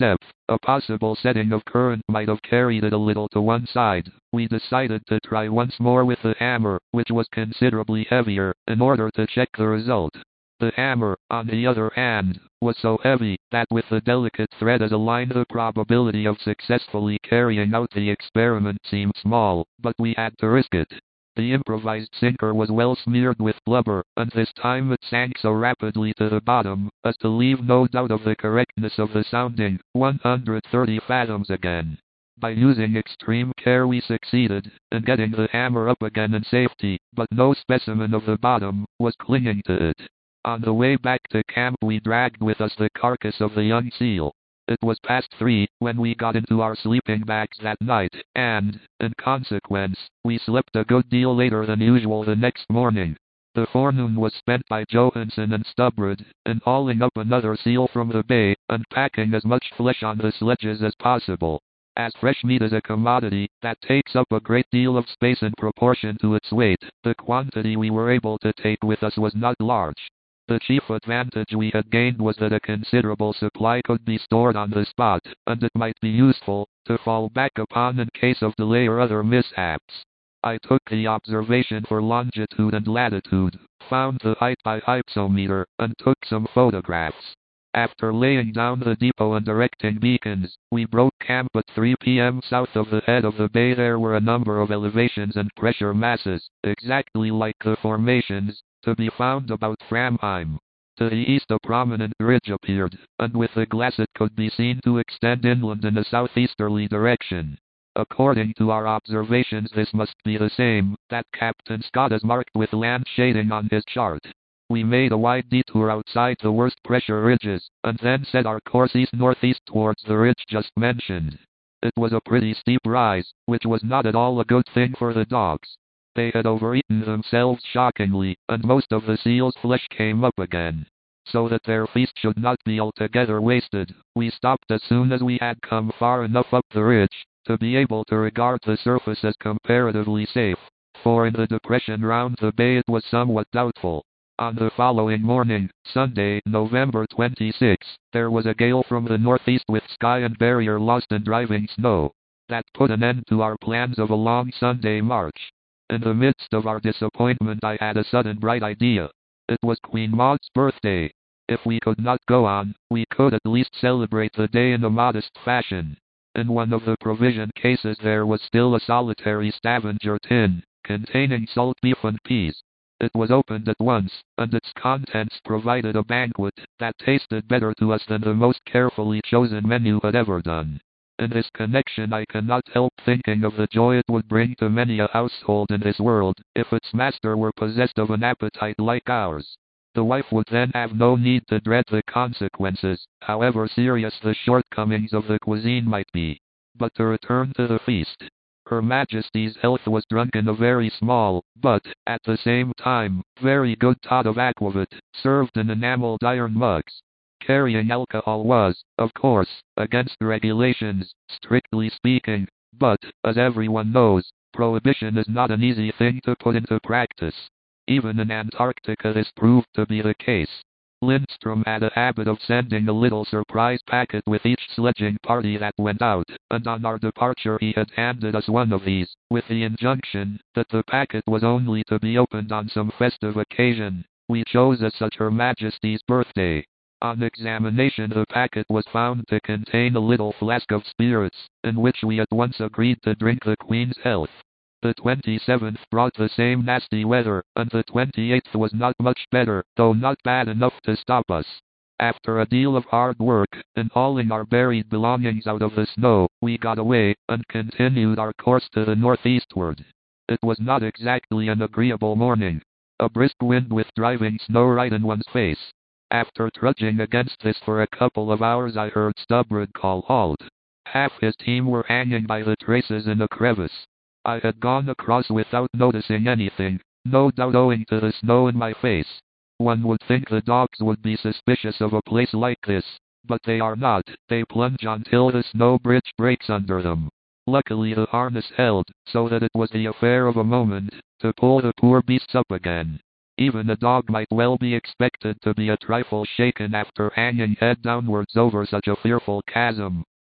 A possible setting of current might have carried it a little to one side. We decided to try once more with the hammer, which was considerably heavier, in order to check the result. The hammer, on the other hand, was so heavy that with the delicate thread as a line the probability of successfully carrying out the experiment seemed small, but we had to risk it. The improvised sinker was well smeared with blubber, and this time it sank so rapidly to the bottom as to leave no doubt of the correctness of the sounding, one hundred thirty fathoms again. By using extreme care we succeeded in getting the hammer up again in safety, but no specimen of the bottom was clinging to it. On the way back to camp we dragged with us the carcass of the young seal. It was past three when we got into our sleeping bags that night, and, in consequence, we slept a good deal later than usual the next morning. The forenoon was spent by Johansen and Stubberud in hauling up another seal from the bay, and packing as much flesh on the sledges as possible. As fresh meat is a commodity that takes up a great deal of space in proportion to its weight, the quantity we were able to take with us was not large. The chief advantage we had gained was that a considerable supply could be stored on the spot, and it might be useful to fall back upon in case of delay or other mishaps. I took the observation for longitude and latitude, found the height by hypsometer, and took some photographs. After laying down the depot and erecting beacons, we broke camp at three p m south of the head of the bay. There were a number of elevations and pressure masses, exactly like the formations to be found about Framheim. To the east a prominent ridge appeared, and with the glass it could be seen to extend inland in a southeasterly direction. According to our observations this must be the same that Captain Scott has marked with land shading on his chart. We made a wide detour outside the worst pressure ridges, and then set our course east-northeast towards the ridge just mentioned. It was a pretty steep rise, which was not at all a good thing for the dogs. They had overeaten themselves shockingly, and most of the seal's flesh came up again. So that their feast should not be altogether wasted, we stopped as soon as we had come far enough up the ridge to be able to regard the surface as comparatively safe, for in the depression round the bay it was somewhat doubtful. On the following morning, Sunday, November twenty-sixth, there was a gale from the northeast with sky and barrier lost in driving snow. That put an end to our plans of a long Sunday march. In the midst of our disappointment I had a sudden bright idea. It was Queen Maud's birthday. If we could not go on, we could at least celebrate the day in a modest fashion. In one of the provision cases there was still a solitary Stavanger tin, containing salt beef and peas. It was opened at once, and its contents provided a banquet that tasted better to us than the most carefully chosen menu had ever done. In this connection I cannot help thinking of the joy it would bring to many a household in this world, if its master were possessed of an appetite like ours. The wife would then have no need to dread the consequences, however serious the shortcomings of the cuisine might be. But to return to the feast. Her Majesty's health was drunk in a very small, but, at the same time, very good tot of aquavit, served in enameled iron mugs. Carrying alcohol was, of course, against regulations, strictly speaking, but, as everyone knows, prohibition is not an easy thing to put into practice. Even in Antarctica this proved to be the case. Lindstrom had a habit of sending a little surprise packet with each sledging party that went out, and on our departure he had handed us one of these, with the injunction that the packet was only to be opened on some festive occasion. We chose as such Her Majesty's birthday. On examination the packet was found to contain a little flask of spirits, in which we at once agreed to drink the Queen's health. The twenty-seventh brought the same nasty weather, and the twenty-eighth was not much better, though not bad enough to stop us. After a deal of hard work, in hauling our buried belongings out of the snow, we got away, and continued our course to the northeastward. It was not exactly an agreeable morning. A brisk wind with driving snow right in one's face. After trudging against this for a couple of hours I heard Stubberud call halt. Half his team were hanging by the traces in a crevice. I had gone across without noticing anything, no doubt owing to the snow in my face. One would think the dogs would be suspicious of a place like this, but they are not. They plunge until the snow bridge breaks under them. Luckily the harness held, so that it was the affair of a moment to pull the poor beasts up again. Even a dog might well be expected to be a trifle shaken after hanging head downwards over such a fearful chasm,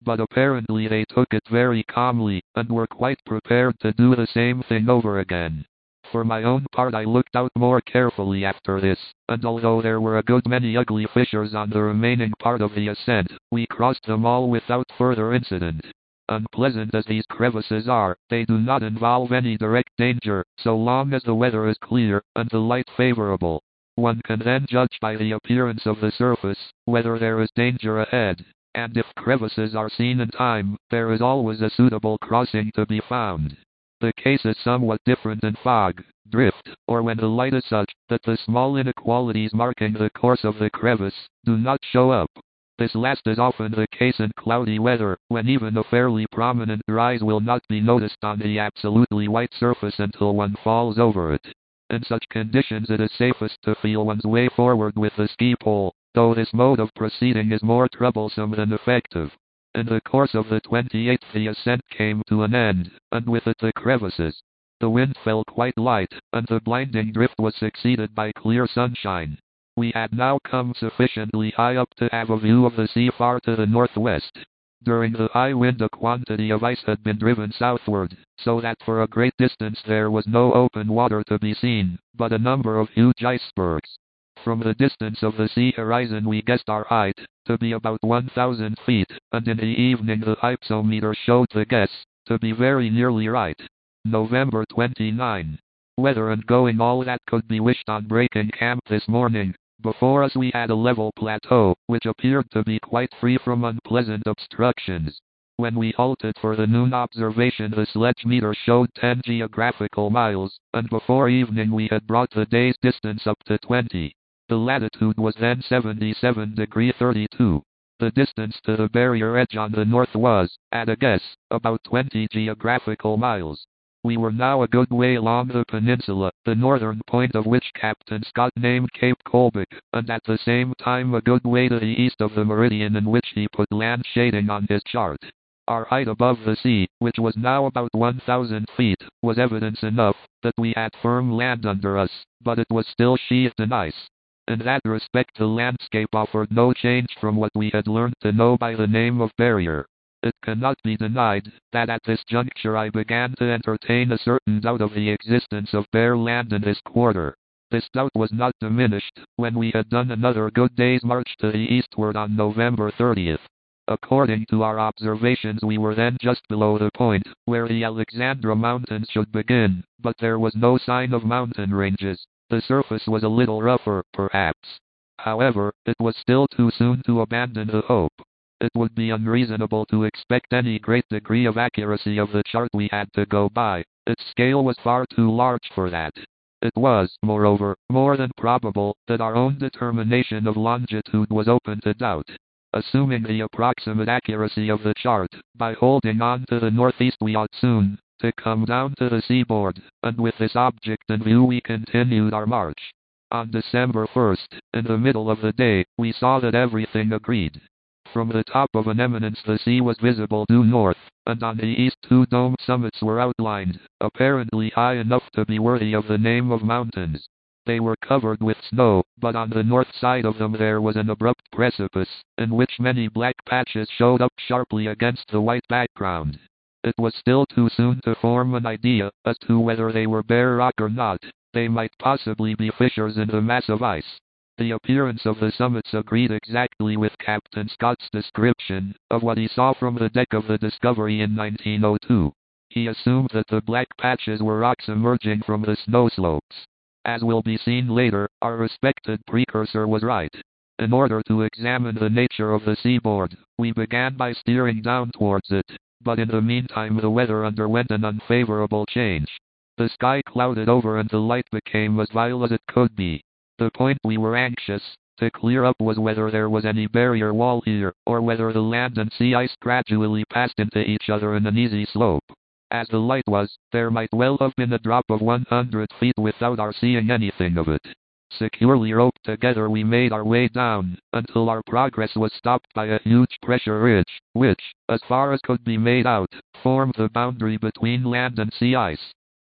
but apparently they took it very calmly, and were quite prepared to do the same thing over again. For my own part, I looked out more carefully after this, and although there were a good many ugly fissures on the remaining part of the ascent, we crossed them all without further incident. Unpleasant as these crevices are, they do not involve any direct danger, so long as the weather is clear, and the light favorable. One can then judge by the appearance of the surface, whether there is danger ahead, and if crevices are seen in time, there is always a suitable crossing to be found. The case is somewhat different in fog, drift, or when the light is such that the small inequalities marking the course of the crevice do not show up. This last is often the case in cloudy weather, when even a fairly prominent rise will not be noticed on the absolutely white surface until one falls over it. In such conditions it is safest to feel one's way forward with the ski pole, though this mode of proceeding is more troublesome than effective. In the course of the twenty-eighth the ascent came to an end, and with it the crevices. The wind fell quite light, and the blinding drift was succeeded by clear sunshine. We had now come sufficiently high up to have a view of the sea far to the northwest. During the high wind a quantity of ice had been driven southward, so that for a great distance there was no open water to be seen, but a number of huge icebergs. From the distance of the sea horizon we guessed our height to be about one thousand feet, and in the evening the hypsometer showed the guess to be very nearly right. November twenty-ninth. Weather and going all that could be wished on breaking camp this morning. Before us we had a level plateau, which appeared to be quite free from unpleasant obstructions. When we halted for the noon observation the sledge meter showed ten geographical miles, and before evening we had brought the day's distance up to twenty. The latitude was then seventy-seven degrees thirty-two. The distance to the barrier edge on the north was, at a guess, about twenty geographical miles. We were now a good way along the peninsula, the northern point of which Captain Scott named Cape Colbeck, and at the same time a good way to the east of the meridian in which he put land shading on his chart. Our height above the sea, which was now about one thousand feet, was evidence enough that we had firm land under us, but it was still sheathed in ice. In that respect the landscape offered no change from what we had learned to know by the name of barrier. It cannot be denied that at this juncture I began to entertain a certain doubt of the existence of bare land in this quarter. This doubt was not diminished when we had done another good day's march to the eastward on November thirtieth. According to our observations we were then just below the point where the Alexandra Mountains should begin, but there was no sign of mountain ranges. The surface was a little rougher, perhaps. However, it was still too soon to abandon the hope. It would be unreasonable to expect any great degree of accuracy of the chart we had to go by. Its scale was far too large for that. It was, moreover, more than probable that our own determination of longitude was open to doubt. Assuming the approximate accuracy of the chart, by holding on to the northeast we ought soon to come down to the seaboard, and with this object in view we continued our march. On December first, in the middle of the day, we saw that everything agreed. From the top of an eminence the sea was visible due north, and on the east two domed summits were outlined, apparently high enough to be worthy of the name of mountains. They were covered with snow, but on the north side of them there was an abrupt precipice, in which many black patches showed up sharply against the white background. It was still too soon to form an idea as to whether they were bare rock or not. They might possibly be fissures in the mass of ice. The appearance of the summits agreed exactly with Captain Scott's description of what he saw from the deck of the Discovery in nineteen oh two. He assumed that the black patches were rocks emerging from the snow slopes. As will be seen later, our respected precursor was right. In order to examine the nature of the seaboard, we began by steering down towards it, but in the meantime the weather underwent an unfavorable change. The sky clouded over and the light became as vile as it could be. The point we were anxious to clear up was whether there was any barrier wall here, or whether the land and sea ice gradually passed into each other in an easy slope. As the light was, there might well have been a drop of one hundred feet without our seeing anything of it. Securely roped together we made our way down, until our progress was stopped by a huge pressure ridge, which, as far as could be made out, formed the boundary between land and sea ice.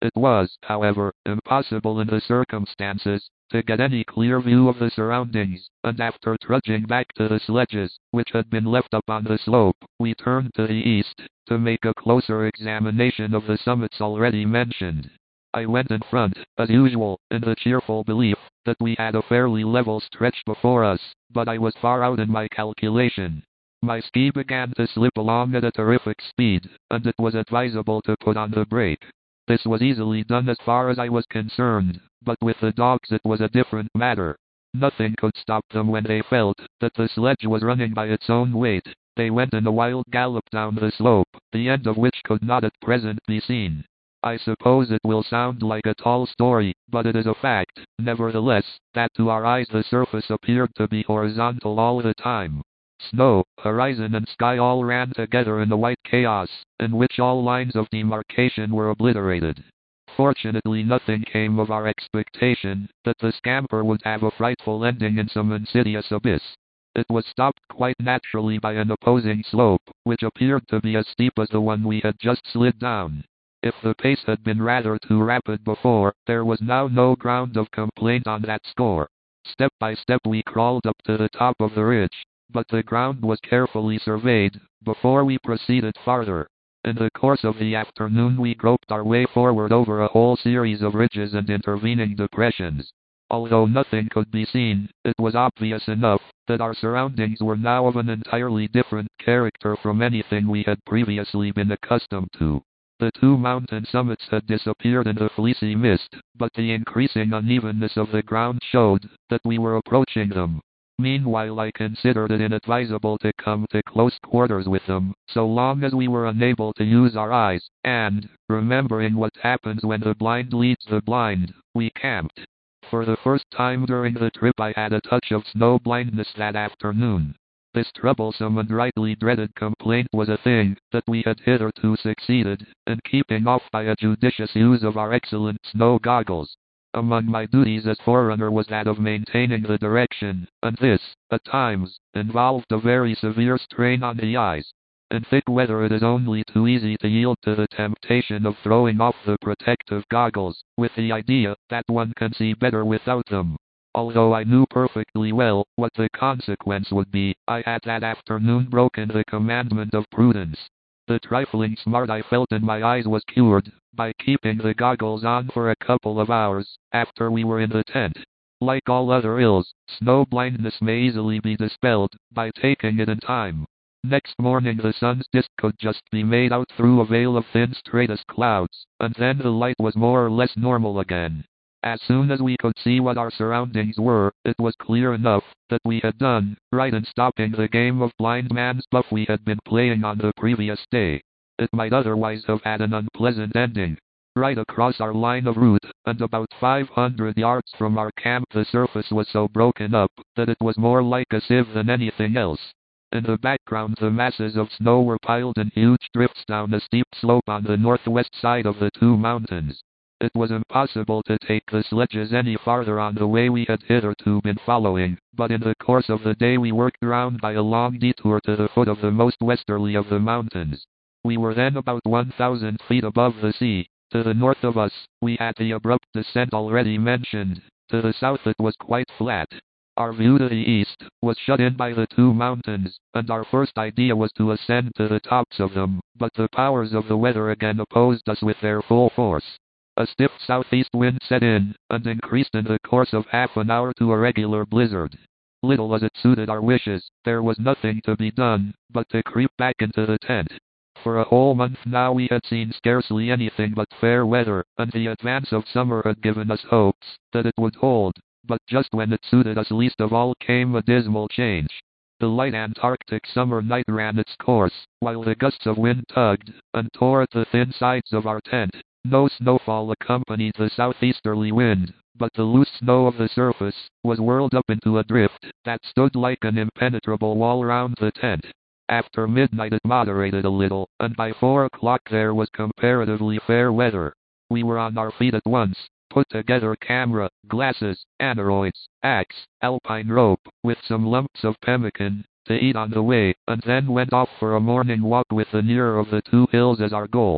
It was, however, impossible in the circumstances to get any clear view of the surroundings, and after trudging back to the sledges, which had been left up on the slope, we turned to the east to make a closer examination of the summits already mentioned. I went in front, as usual, in the cheerful belief that we had a fairly level stretch before us, but I was far out in my calculation. My ski began to slip along at a terrific speed, and it was advisable to put on the brake. This was easily done as far as I was concerned, but with the dogs it was a different matter. Nothing could stop them when they felt that the sledge was running by its own weight. They went in a wild gallop down the slope, the end of which could not at present be seen. I suppose it will sound like a tall story, but it is a fact, nevertheless, that to our eyes the surface appeared to be horizontal all the time. Snow, horizon and sky all ran together in a white chaos, in which all lines of demarcation were obliterated. Fortunately nothing came of our expectation that the scamper would have a frightful ending in some insidious abyss. It was stopped quite naturally by an opposing slope, which appeared to be as steep as the one we had just slid down. If the pace had been rather too rapid before, there was now no ground of complaint on that score. Step by step we crawled up to the top of the ridge, but the ground was carefully surveyed before we proceeded farther. In the course of the afternoon we groped our way forward over a whole series of ridges and intervening depressions. Although nothing could be seen, it was obvious enough that our surroundings were now of an entirely different character from anything we had previously been accustomed to. The two mountain summits had disappeared in the fleecy mist, but the increasing unevenness of the ground showed that we were approaching them. Meanwhile I considered it inadvisable to come to close quarters with them, so long as we were unable to use our eyes, and, remembering what happens when the blind leads the blind, we camped. For the first time during the trip I had a touch of snow blindness that afternoon. This troublesome and rightly dreaded complaint was a thing that we had hitherto succeeded in keeping off by a judicious use of our excellent snow goggles. Among my duties as forerunner was that of maintaining the direction, and this, at times, involved a very severe strain on the eyes. In thick weather it is only too easy to yield to the temptation of throwing off the protective goggles, with the idea that one can see better without them. Although I knew perfectly well what the consequence would be, I had that afternoon broken the commandment of prudence. The trifling smart I felt in my eyes was cured by keeping the goggles on for a couple of hours after we were in the tent. Like all other ills, snow blindness may easily be dispelled by taking it in time. Next morning the sun's disk could just be made out through a veil of thin stratus clouds, and then the light was more or less normal again. As soon as we could see what our surroundings were, it was clear enough that we had done right in stopping the game of blind man's buff we had been playing on the previous day. It might otherwise have had an unpleasant ending. Right across our line of route, and about five hundred yards from our camp, the surface was so broken up that it was more like a sieve than anything else. In the background the masses of snow were piled in huge drifts down a steep slope on the northwest side of the two mountains. It was impossible to take the sledges any farther on the way we had hitherto been following, but in the course of the day we worked round by a long detour to the foot of the most westerly of the mountains. We were then about one thousand feet above the sea. To the north of us, we had the abrupt descent already mentioned. To the south it was quite flat. Our view to the east was shut in by the two mountains, and our first idea was to ascend to the tops of them, but the powers of the weather again opposed us with their full force. A stiff southeast wind set in, and increased in the course of half an hour to a regular blizzard. Little as it suited our wishes, there was nothing to be done but to creep back into the tent. For a whole month now we had seen scarcely anything but fair weather, and the advance of summer had given us hopes that it would hold, but just when it suited us least of all came a dismal change. The light Antarctic summer night ran its course, while the gusts of wind tugged and tore at the thin sides of our tent. No snowfall accompanied the southeasterly wind, but the loose snow of the surface was whirled up into a drift that stood like an impenetrable wall round the tent. After midnight it moderated a little, and by four o'clock there was comparatively fair weather. We were on our feet at once, put together camera, glasses, aneroids, axe, alpine rope, with some lumps of pemmican to eat on the way, and then went off for a morning walk with the nearer of the two hills as our goal.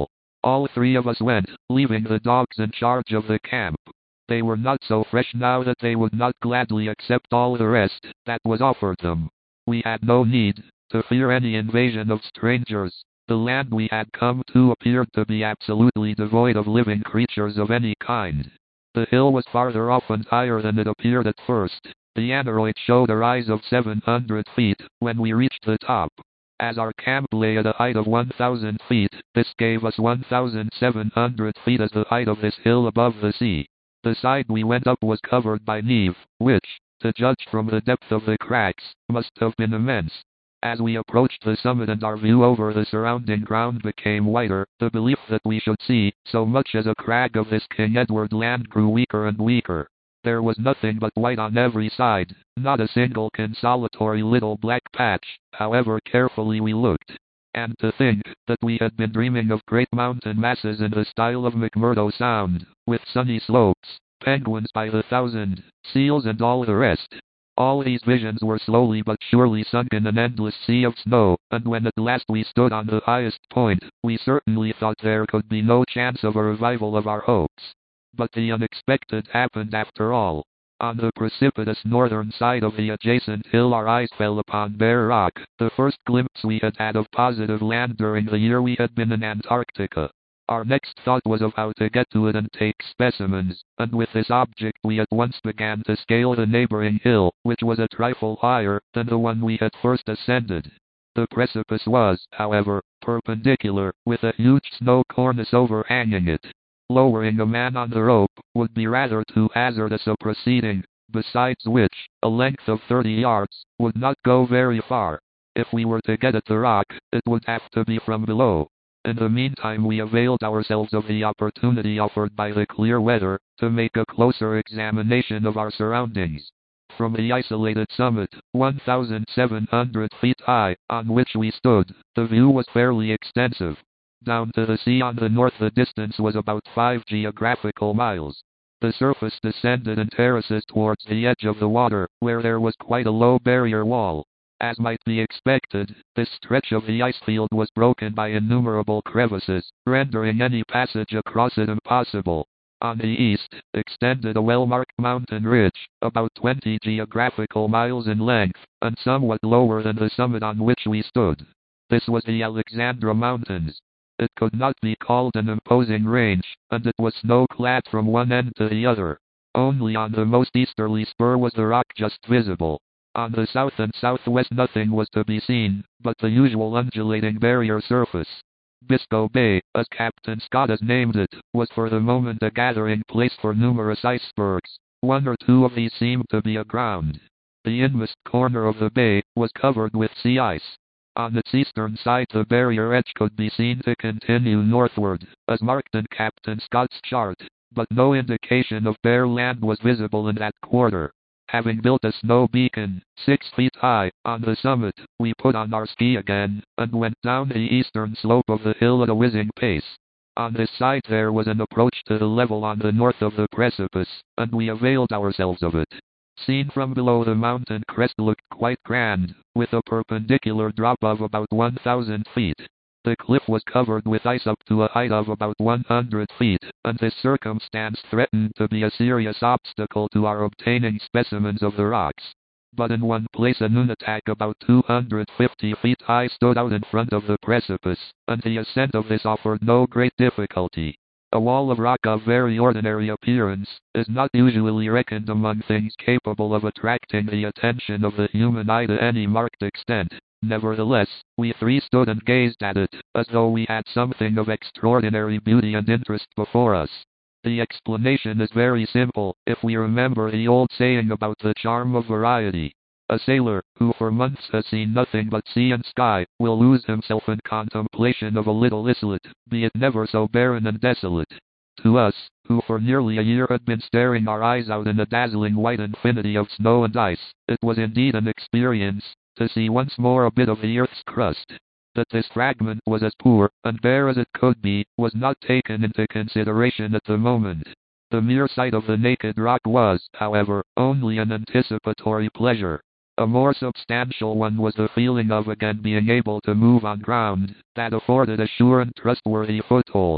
All three of us went, leaving the dogs in charge of the camp. They were not so fresh now that they would not gladly accept all the rest that was offered them. We had no need to fear any invasion of strangers. The land we had come to appeared to be absolutely devoid of living creatures of any kind. The hill was farther off and higher than it appeared at first. The aneroid showed a rise of seven hundred feet when we reached the top. As our camp lay at a height of one thousand feet, this gave us one thousand seven hundred feet as the height of this hill above the sea. The side we went up was covered by névé, which, to judge from the depth of the cracks, must have been immense. As we approached the summit and our view over the surrounding ground became wider, the belief that we should see so much as a crag of this King Edward Land grew weaker and weaker. There was nothing but white on every side, not a single consolatory little black patch, however carefully we looked. And to think that we had been dreaming of great mountain masses in the style of McMurdo Sound, with sunny slopes, penguins by the thousand, seals and all the rest. All these visions were slowly but surely sunk in an endless sea of snow, and when at last we stood on the highest point, we certainly thought there could be no chance of a revival of our hopes. But the unexpected happened after all. On the precipitous northern side of the adjacent hill our eyes fell upon bare rock, the first glimpse we had had of positive land during the year we had been in Antarctica. Our next thought was of how to get to it and take specimens, and with this object we at once began to scale the neighboring hill, which was a trifle higher than the one we had first ascended. The precipice was, however, perpendicular, with a huge snow cornice overhanging it. Lowering a man on the rope would be rather too hazardous a proceeding, besides which, a length of thirty yards would not go very far. If we were to get at the rock, it would have to be from below. In the meantime we availed ourselves of the opportunity offered by the clear weather to make a closer examination of our surroundings. From the isolated summit, one thousand seven hundred feet high, on which we stood, the view was fairly extensive. Down to the sea on the north the distance was about five geographical miles. The surface descended in terraces towards the edge of the water, where there was quite a low barrier wall. As might be expected, this stretch of the ice field was broken by innumerable crevices, rendering any passage across it impossible. On the east, extended a well-marked mountain ridge, about twenty geographical miles in length, and somewhat lower than the summit on which we stood. This was the Alexandra Mountains. It could not be called an imposing range, and it was snow-clad from one end to the other. Only on the most easterly spur was the rock just visible. On the south and southwest nothing was to be seen, but the usual undulating barrier surface. Biscoe Bay, as Captain Scott has named it, was for the moment a gathering place for numerous icebergs. One or two of these seemed to be aground. The inmost corner of the bay was covered with sea ice. On its eastern side the barrier edge could be seen to continue northward, as marked in Captain Scott's chart, but no indication of bare land was visible in that quarter. Having built a snow beacon, six feet high, on the summit, we put on our ski again, and went down the eastern slope of the hill at a whizzing pace. On this side there was an approach to the level on the north of the precipice, and we availed ourselves of it. Seen from below the mountain crest looked quite grand, with a perpendicular drop of about one thousand feet. The cliff was covered with ice up to a height of about one hundred feet, and this circumstance threatened to be a serious obstacle to our obtaining specimens of the rocks. But in one place a nunatak about two hundred fifty feet high stood out in front of the precipice, and the ascent of this offered no great difficulty. A wall of rock of very ordinary appearance is not usually reckoned among things capable of attracting the attention of the human eye to any marked extent. Nevertheless, we three stood and gazed at it, as though we had something of extraordinary beauty and interest before us. The explanation is very simple, if we remember the old saying about the charm of variety. A sailor, who for months has seen nothing but sea and sky, will lose himself in contemplation of a little islet, be it never so barren and desolate. To us, who for nearly a year had been staring our eyes out in a dazzling white infinity of snow and ice, it was indeed an experience, to see once more a bit of the earth's crust. That this fragment was as poor and bare as it could be, was not taken into consideration at the moment. The mere sight of the naked rock was, however, only an anticipatory pleasure. A more substantial one was the feeling of again being able to move on ground that afforded a sure and trustworthy foothold.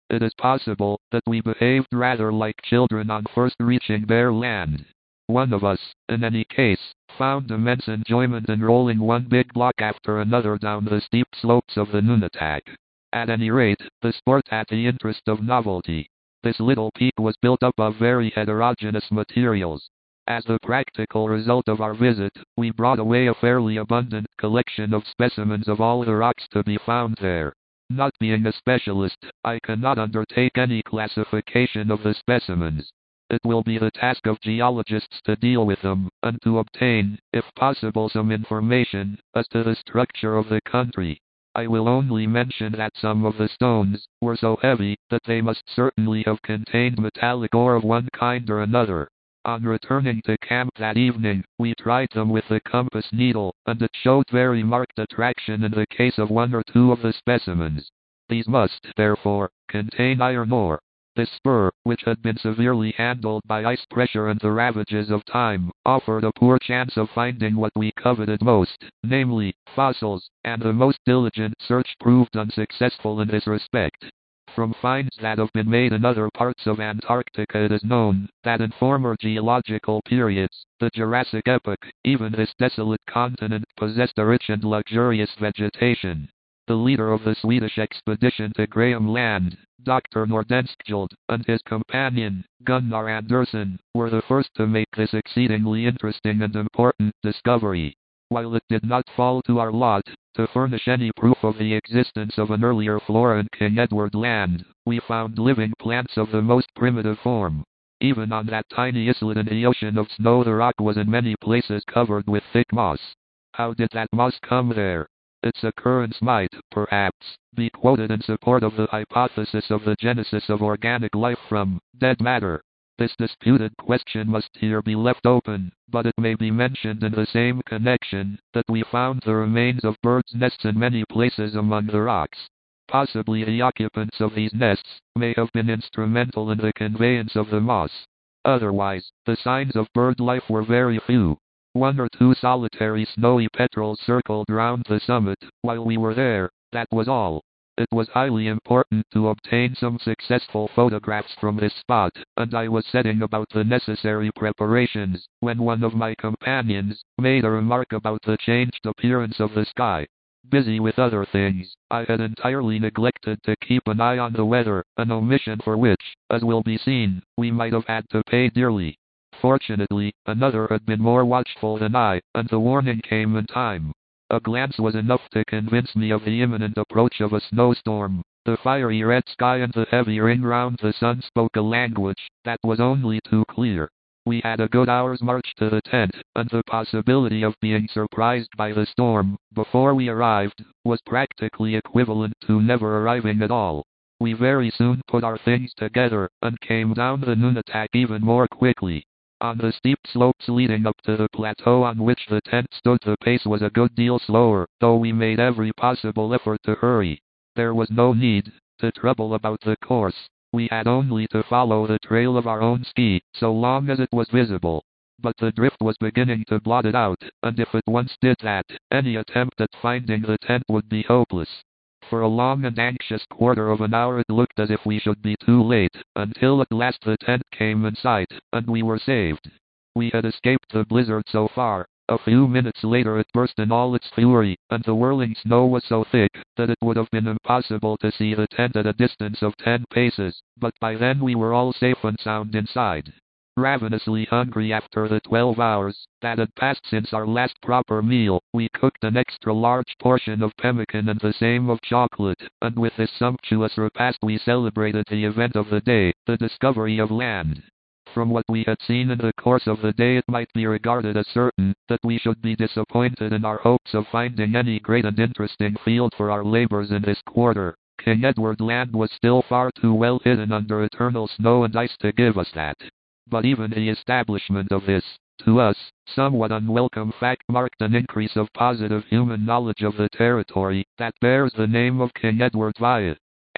It is possible that we behaved rather like children on first reaching bare land. One of us, in any case, found immense enjoyment in rolling one big block after another down the steep slopes of the Nunatak. At any rate, the sport had the interest of novelty. This little peak was built up of very heterogeneous materials. As the practical result of our visit, we brought away a fairly abundant collection of specimens of all the rocks to be found there. Not being a specialist, I cannot undertake any classification of the specimens. It will be the task of geologists to deal with them, and to obtain, if possible, some information as to the structure of the country. I will only mention that some of the stones were so heavy that they must certainly have contained metallic ore of one kind or another. On returning to camp that evening, we tried them with the compass needle, and it showed very marked attraction in the case of one or two of the specimens. These must, therefore, contain iron ore. This spur, which had been severely handled by ice pressure and the ravages of time, offered a poor chance of finding what we coveted most, namely, fossils, and the most diligent search proved unsuccessful in this respect. From finds that have been made in other parts of Antarctica, it is known that in former geological periods, the Jurassic epoch, even this desolate continent possessed a rich and luxurious vegetation. The leader of the Swedish expedition to Graham Land, Doctor Nordenskjöld, and his companion, Gunnar Andersson, were the first to make this exceedingly interesting and important discovery. While it did not fall to our lot to furnish any proof of the existence of an earlier flora in King Edward Land, we found living plants of the most primitive form. Even on that tiny islet in the ocean of snow, the rock was in many places covered with thick moss. How did that moss come there? Its occurrence might, perhaps, be quoted in support of the hypothesis of the genesis of organic life from dead matter. This disputed question must here be left open, but it may be mentioned in the same connection that we found the remains of birds' nests in many places among the rocks. Possibly the occupants of these nests may have been instrumental in the conveyance of the moss. Otherwise, the signs of bird life were very few. One or two solitary snowy petrels circled round the summit while we were there, that was all. It was highly important to obtain some successful photographs from this spot, and I was setting about the necessary preparations, when one of my companions made a remark about the changed appearance of the sky. Busy with other things, I had entirely neglected to keep an eye on the weather, an omission for which, as will be seen, we might have had to pay dearly. Fortunately, another had been more watchful than I, and the warning came in time. A glance was enough to convince me of the imminent approach of a snowstorm. The fiery red sky and the heavy ring round the sun spoke a language that was only too clear. We had a good hour's march to the tent, and the possibility of being surprised by the storm before we arrived was practically equivalent to never arriving at all. We very soon put our things together, and came down the Nunatak even more quickly. On the steep slopes leading up to the plateau on which the tent stood, the pace was a good deal slower, though we made every possible effort to hurry. There was no need to trouble about the course. We had only to follow the trail of our own ski, so long as it was visible. But the drift was beginning to blot it out, and if it once did that, any attempt at finding the tent would be hopeless. For a long and anxious quarter of an hour it looked as if we should be too late, until at last the tent came in sight, and we were saved. We had escaped the blizzard so far. A few minutes later it burst in all its fury, and the whirling snow was so thick that it would have been impossible to see the tent at a distance of ten paces, but by then we were all safe and sound inside. Ravenously hungry after the twelve hours that had passed since our last proper meal, we cooked an extra large portion of pemmican and the same of chocolate, and with this sumptuous repast we celebrated the event of the day, the discovery of land. From what we had seen in the course of the day, it might be regarded as certain that we should be disappointed in our hopes of finding any great and interesting field for our labors in this quarter. King Edward Land was still far too well hidden under eternal snow and ice to give us that. But even the establishment of this, to us, somewhat unwelcome fact marked an increase of positive human knowledge of the territory that bears the name of King Edward Viat.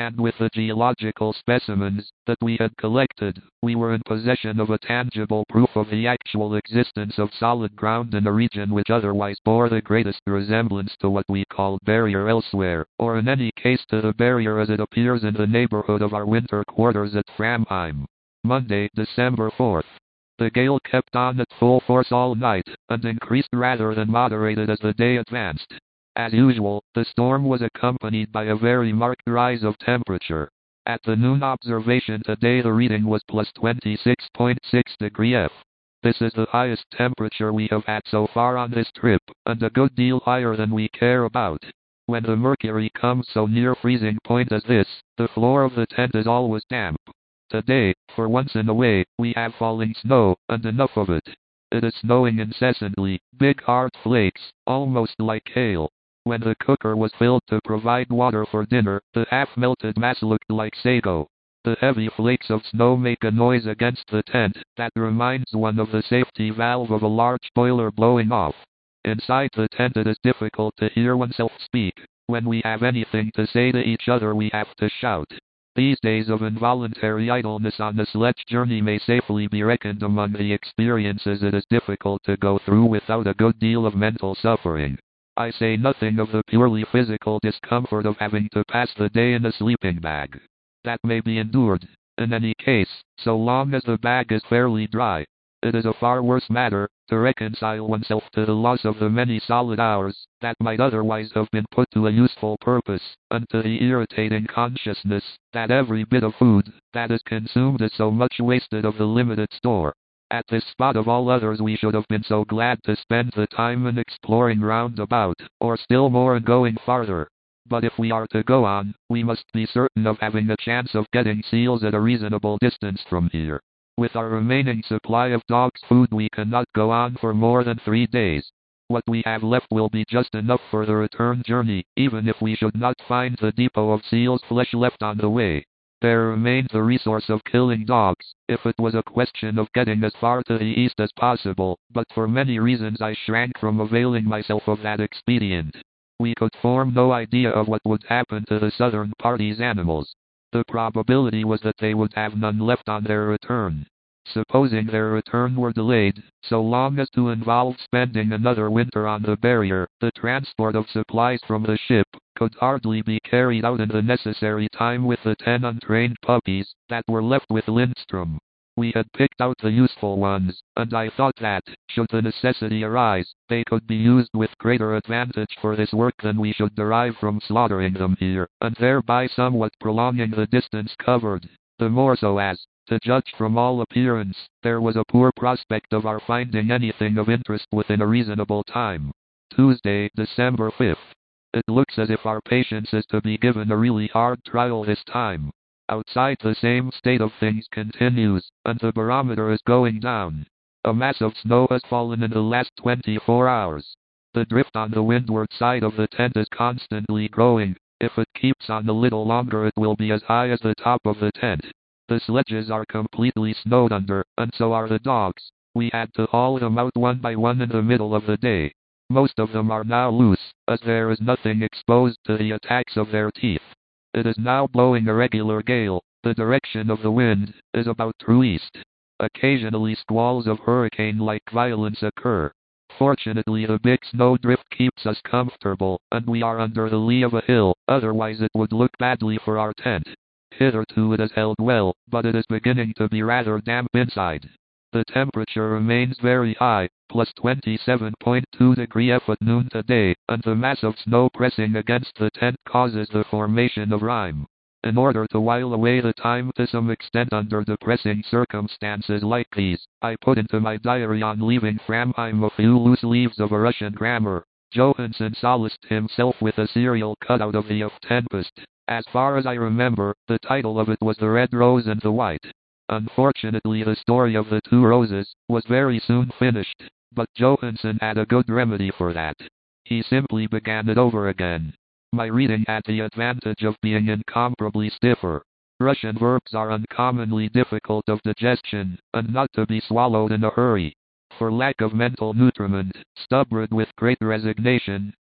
and with the geological specimens that we had collected, we were in possession of a tangible proof of the actual existence of solid ground in a region which otherwise bore the greatest resemblance to what we called barrier elsewhere, or in any case to the barrier as it appears in the neighborhood of our winter quarters at Framheim. Monday, December fourth. The gale kept on at full force all night, and increased rather than moderated as the day advanced. As usual, the storm was accompanied by a very marked rise of temperature. At the noon observation today the reading was plus twenty-six point six degree F. This is the highest temperature we have had so far on this trip, and a good deal higher than we care about. When the mercury comes so near freezing point as this, the floor of the tent is always damp. Today, for once in a way, we have falling snow, and enough of it. It is snowing incessantly, big hard flakes, almost like hail. When the cooker was filled to provide water for dinner, the half-melted mass looked like sago. The heavy flakes of snow make a noise against the tent that reminds one of the safety valve of a large boiler blowing off. Inside the tent it is difficult to hear oneself speak. When we have anything to say to each other we have to shout. These days of involuntary idleness on the sledge journey may safely be reckoned among the experiences it is difficult to go through without a good deal of mental suffering. I say nothing of the purely physical discomfort of having to pass the day in a sleeping bag. That may be endured. In any case, so long as the bag is fairly dry. It is a far worse matter to reconcile oneself to the loss of the many solid hours that might otherwise have been put to a useful purpose, and to the irritating consciousness that every bit of food that is consumed is so much wasted of the limited store. At this spot of all others we should have been so glad to spend the time in exploring round about, or still more in going farther. But if we are to go on, we must be certain of having a chance of getting seals at a reasonable distance from here. With our remaining supply of dog's food we cannot go on for more than three days. What we have left will be just enough for the return journey, even if we should not find the depot of seal's flesh left on the way. There remained the resource of killing dogs, if it was a question of getting as far to the east as possible, but for many reasons I shrank from availing myself of that expedient. We could form no idea of what would happen to the southern party's animals. The probability was that they would have none left on their return. Supposing their return were delayed, so long as to involve spending another winter on the barrier, the transport of supplies from the ship could hardly be carried out in the necessary time with the ten untrained puppies that were left with Lindstrom. We had picked out the useful ones, and I thought that, should the necessity arise, they could be used with greater advantage for this work than we should derive from slaughtering them here, and thereby somewhat prolonging the distance covered. The more so as, to judge from all appearance, there was a poor prospect of our finding anything of interest within a reasonable time. Tuesday, December fifth. It looks as if our patience is to be given a really hard trial this time. Outside the same state of things continues, and the barometer is going down. A mass of snow has fallen in the last twenty-four hours. The drift on the windward side of the tent is constantly growing. If it keeps on a little longer it will be as high as the top of the tent. The sledges are completely snowed under, and so are the dogs. We had to haul them out one by one in the middle of the day. Most of them are now loose, as there is nothing exposed to the attacks of their teeth. It is now blowing a regular gale. The direction of the wind is about true east. Occasionally squalls of hurricane-like violence occur. Fortunately the big snowdrift keeps us comfortable, and we are under the lee of a hill, otherwise it would look badly for our tent. Hitherto it has held well, but it is beginning to be rather damp inside. The temperature remains very high, plus twenty-seven point two degree F at noon today, and the mass of snow pressing against the tent causes the formation of rime. In order to while away the time to some extent under depressing circumstances like these, I put into my diary on leaving Framheim a few loose leaves of a Russian grammar. Johansen solaced himself with a serial cutout of the of Tempest. As far as I remember, the title of it was The Red Rose and the White. Unfortunately the story of the two roses was very soon finished, but Johansen had a good remedy for that. He simply began it over again. My reading had the advantage of being incomparably stiffer. Russian verbs are uncommonly difficult of digestion, and not to be swallowed in a hurry. For lack of mental nutriment, stubborn with great resignation,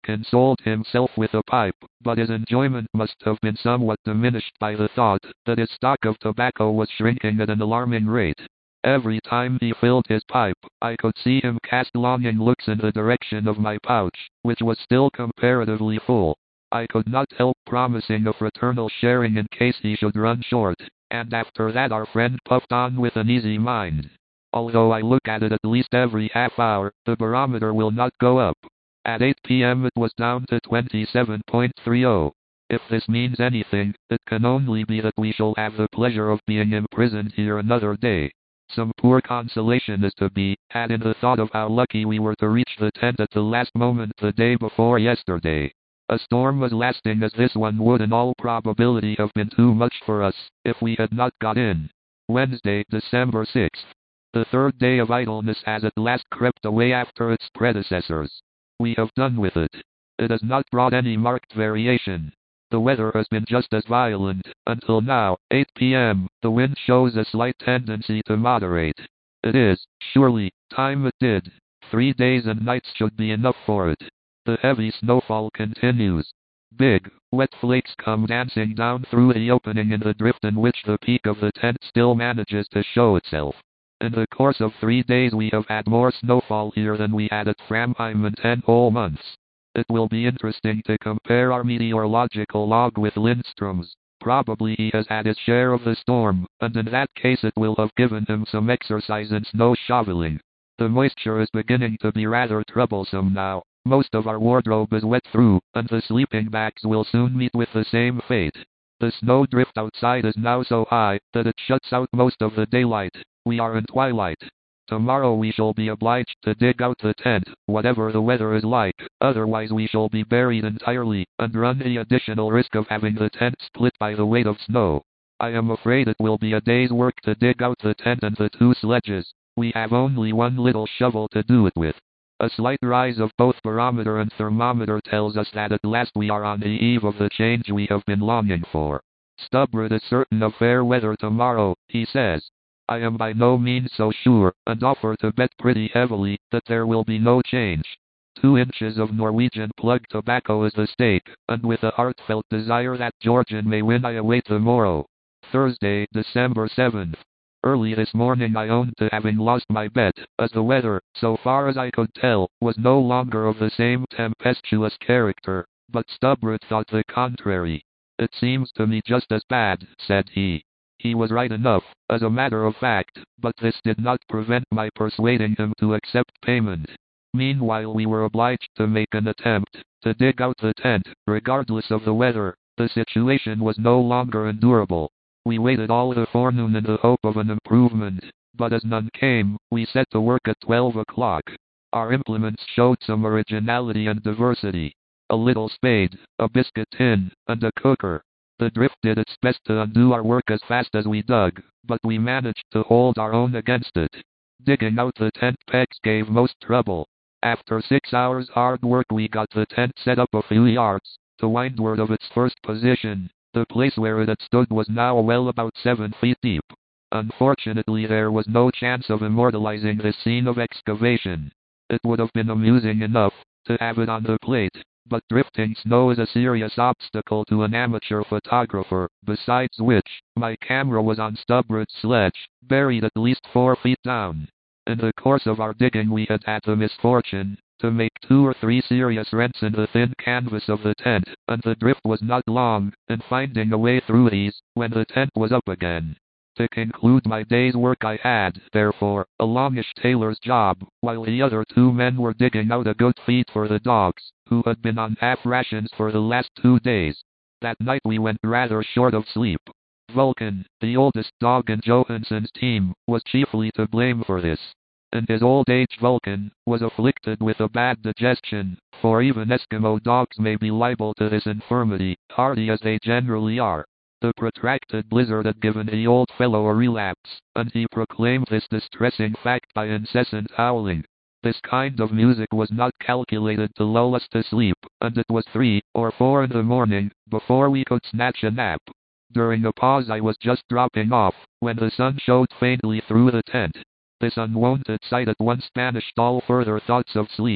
consoled himself with a pipe, but his enjoyment must have been somewhat diminished by the thought that his stock of tobacco was shrinking at an alarming rate. Every time he filled his pipe, I could see him cast longing looks in the direction of my pouch, which was still comparatively full. I could not help promising a fraternal sharing in case he should run short, and after that our friend puffed on with an easy mind. Although I look at it at least every half hour, the barometer will not go up. At eight p.m. it was down to twenty-seven point three oh. If this means anything, it can only be that we shall have the pleasure of being imprisoned here another day. Some poor consolation is to be had in the thought of how lucky we were to reach the tent at the last moment the day before yesterday. A storm as lasting as this one would in all probability have been too much for us, if we had not got in. Wednesday, December sixth. The third day of idleness has at last crept away after its predecessors. We have done with it. It has not brought any marked variation. The weather has been just as violent. Until now, eight p.m., the wind shows a slight tendency to moderate. It is, surely, time it did. Three days and nights should be enough for it. The heavy snowfall continues. Big, wet flakes come dancing down through the opening in the drift in which the peak of the tent still manages to show itself. In the course of three days we have had more snowfall here than we had at Framheim in ten whole months. It will be interesting to compare our meteorological log with Lindstrom's. Probably he has had his share of the storm, and in that case it will have given him some exercise in snow shoveling. The moisture is beginning to be rather troublesome now. Most of our wardrobe is wet through, and the sleeping bags will soon meet with the same fate. The snow drift outside is now so high that it shuts out most of the daylight. We are in twilight. Tomorrow we shall be obliged to dig out the tent, whatever the weather is like, otherwise we shall be buried entirely, and run the additional risk of having the tent split by the weight of snow. I am afraid it will be a day's work to dig out the tent and the two sledges. We have only one little shovel to do it with. A slight rise of both barometer and thermometer tells us that at last we are on the eve of the change we have been longing for. Stubberud is certain of fair weather tomorrow, he says. I am by no means so sure, and offer to bet pretty heavily that there will be no change. Two inches of Norwegian plug tobacco is the stake, and with a heartfelt desire that Georgian may win I await the morrow. Thursday, December seventh. Early this morning I owned to having lost my bet, as the weather, so far as I could tell, was no longer of the same tempestuous character, but Stubberud thought the contrary. It seems to me just as bad, said he. He was right enough, as a matter of fact, but this did not prevent my persuading him to accept payment. Meanwhile we were obliged to make an attempt to dig out the tent, regardless of the weather. The situation was no longer endurable. We waited all the forenoon in the hope of an improvement, but as none came, we set to work at twelve o'clock. Our implements showed some originality and diversity. A little spade, a biscuit tin, and a cooker. The drift did its best to undo our work as fast as we dug, but we managed to hold our own against it. Digging out the tent pegs gave most trouble. After six hours hard work we got the tent set up a few yards to windward of its first position. The place where it had stood was now a well about seven feet deep. Unfortunately there was no chance of immortalizing this scene of excavation. It would have been amusing enough to have it on the plate, but drifting snow is a serious obstacle to an amateur photographer, besides which, my camera was on Stubberud's sledge, buried at least four feet down. In the course of our digging we had had the misfortune to make two or three serious rents in the thin canvas of the tent, and the drift was not long in finding a way through these, when the tent was up again. To conclude my day's work I had, therefore, a longish tailor's job, while the other two men were digging out a good feed for the dogs, who had been on half rations for the last two days. That night we went rather short of sleep. Vulcan, the oldest dog in Johansson's team, was chiefly to blame for this. In his old age Vulcan was afflicted with a bad digestion, for even Eskimo dogs may be liable to this infirmity, hardy as they generally are. The protracted blizzard had given the old fellow a relapse, and he proclaimed this distressing fact by incessant howling. This kind of music was not calculated to lull us to sleep, and it was three or four in the morning before we could snatch a nap. During a pause I was just dropping off, when the sun showed faintly through the tent. This unwonted sight at once banished all further thoughts of sleep.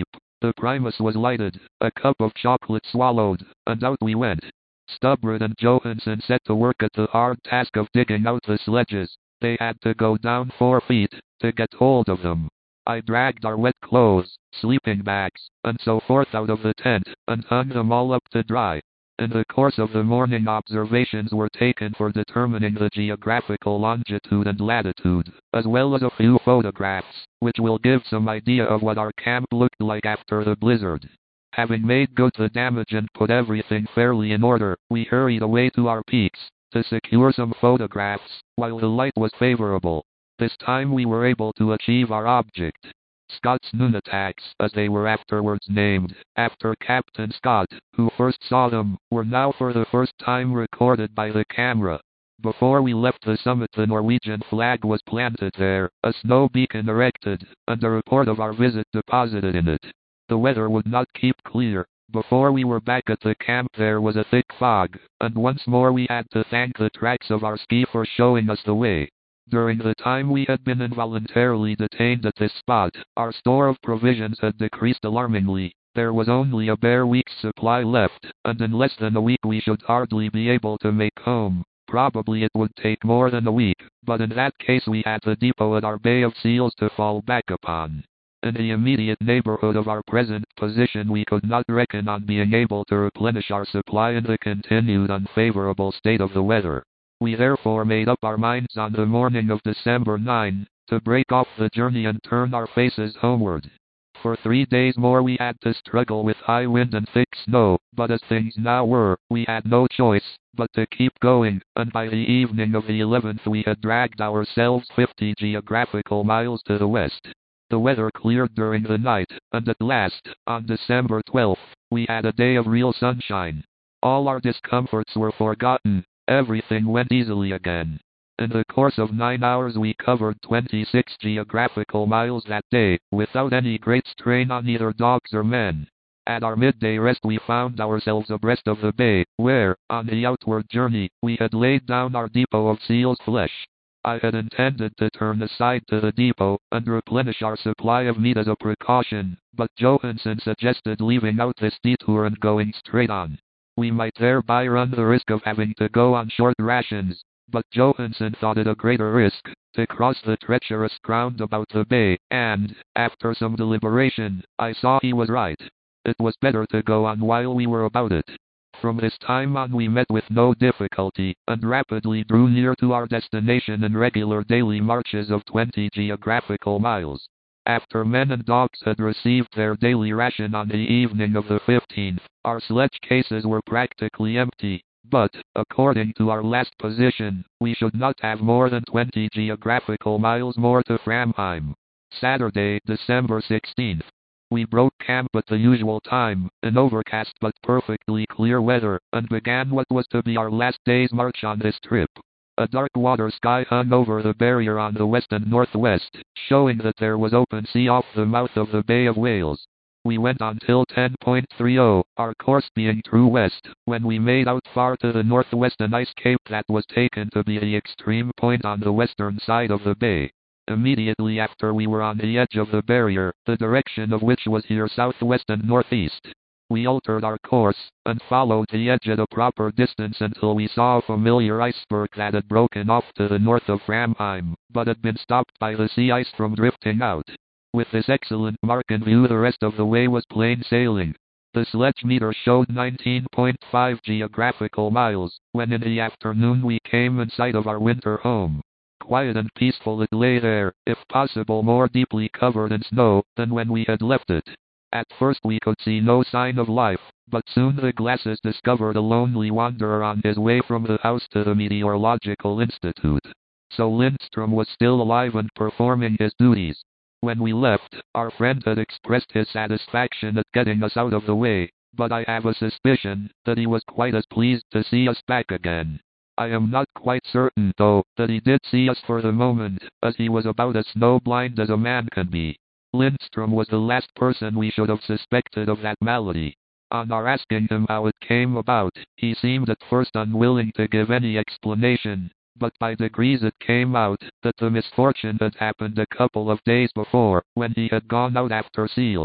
The Primus was lighted, a cup of chocolate swallowed, and out we went. Stubberud and Johansen set to work at the hard task of digging out the sledges. They had to go down four feet to get hold of them. I dragged our wet clothes, sleeping bags, and so forth out of the tent, and hung them all up to dry. In the course of the morning, observations were taken for determining the geographical longitude and latitude, as well as a few photographs, which will give some idea of what our camp looked like after the blizzard. Having made good the damage and put everything fairly in order, we hurried away to our peaks to secure some photographs, while the light was favorable. This time we were able to achieve our object. Scott's Nunataks, as they were afterwards named, after Captain Scott, who first saw them, were now for the first time recorded by the camera. Before we left the summit, the Norwegian flag was planted there, a snow beacon erected, and a report of our visit deposited in it. The weather would not keep clear. Before we were back at the camp there was a thick fog, and once more we had to thank the tracks of our ski for showing us the way. During the time we had been involuntarily detained at this spot, our store of provisions had decreased alarmingly. There was only a bare week's supply left, and in less than a week we should hardly be able to make home. Probably it would take more than a week, but in that case we had the depot at our Bay of Seals to fall back upon. In the immediate neighborhood of our present position we could not reckon on being able to replenish our supply in the continued unfavorable state of the weather. We therefore made up our minds on the morning of December ninth to break off the journey and turn our faces homeward. For three days more we had to struggle with high wind and thick snow, but as things now were, we had no choice but to keep going, and by the evening of the eleventh we had dragged ourselves fifty geographical miles to the west. The weather cleared during the night, and at last, on December twelfth, we had a day of real sunshine. All our discomforts were forgotten. Everything went easily again. In the course of nine hours we covered twenty-six geographical miles that day, without any great strain on either dogs or men. At our midday rest we found ourselves abreast of the bay, where, on the outward journey, we had laid down our depot of seal's flesh. I had intended to turn aside to the depot and replenish our supply of meat as a precaution, but Johansen suggested leaving out this detour and going straight on. We might thereby run the risk of having to go on short rations, but Johansen thought it a greater risk to cross the treacherous ground about the bay, and, after some deliberation, I saw he was right. It was better to go on while we were about it. From this time on we met with no difficulty, and rapidly drew near to our destination in regular daily marches of twenty geographical miles. After men and dogs had received their daily ration on the evening of the fifteenth, our sledge cases were practically empty, but, according to our last position, we should not have more than twenty geographical miles more to Framheim. Saturday, December sixteenth. We broke camp at the usual time, in overcast but perfectly clear weather, and began what was to be our last day's march on this trip. A dark water sky hung over the barrier on the west and northwest, showing that there was open sea off the mouth of the Bay of Whales. We went on till ten thirty, our course being true west, when we made out far to the northwest an ice cape that was taken to be the extreme point on the western side of the bay. Immediately after we were on the edge of the barrier, the direction of which was here southwest and northeast. We altered our course, and followed the edge at a proper distance until we saw a familiar iceberg that had broken off to the north of Framheim, but had been stopped by the sea ice from drifting out. With this excellent mark in view the rest of the way was plain sailing. The sledge meter showed nineteen point five geographical miles, when in the afternoon we came in sight of our winter home. Quiet and peaceful it lay there, if possible more deeply covered in snow than when we had left it. At first we could see no sign of life, but soon the glasses discovered a lonely wanderer on his way from the house to the Meteorological Institute. So Lindstrom was still alive and performing his duties. When we left, our friend had expressed his satisfaction at getting us out of the way, but I have a suspicion that he was quite as pleased to see us back again. I am not quite certain, though, that he did see us for the moment, as he was about as snowblind as a man can be. Lindstrom was the last person we should have suspected of that malady. On our asking him how it came about, he seemed at first unwilling to give any explanation, but by degrees it came out that the misfortune had happened a couple of days before, when he had gone out after seals.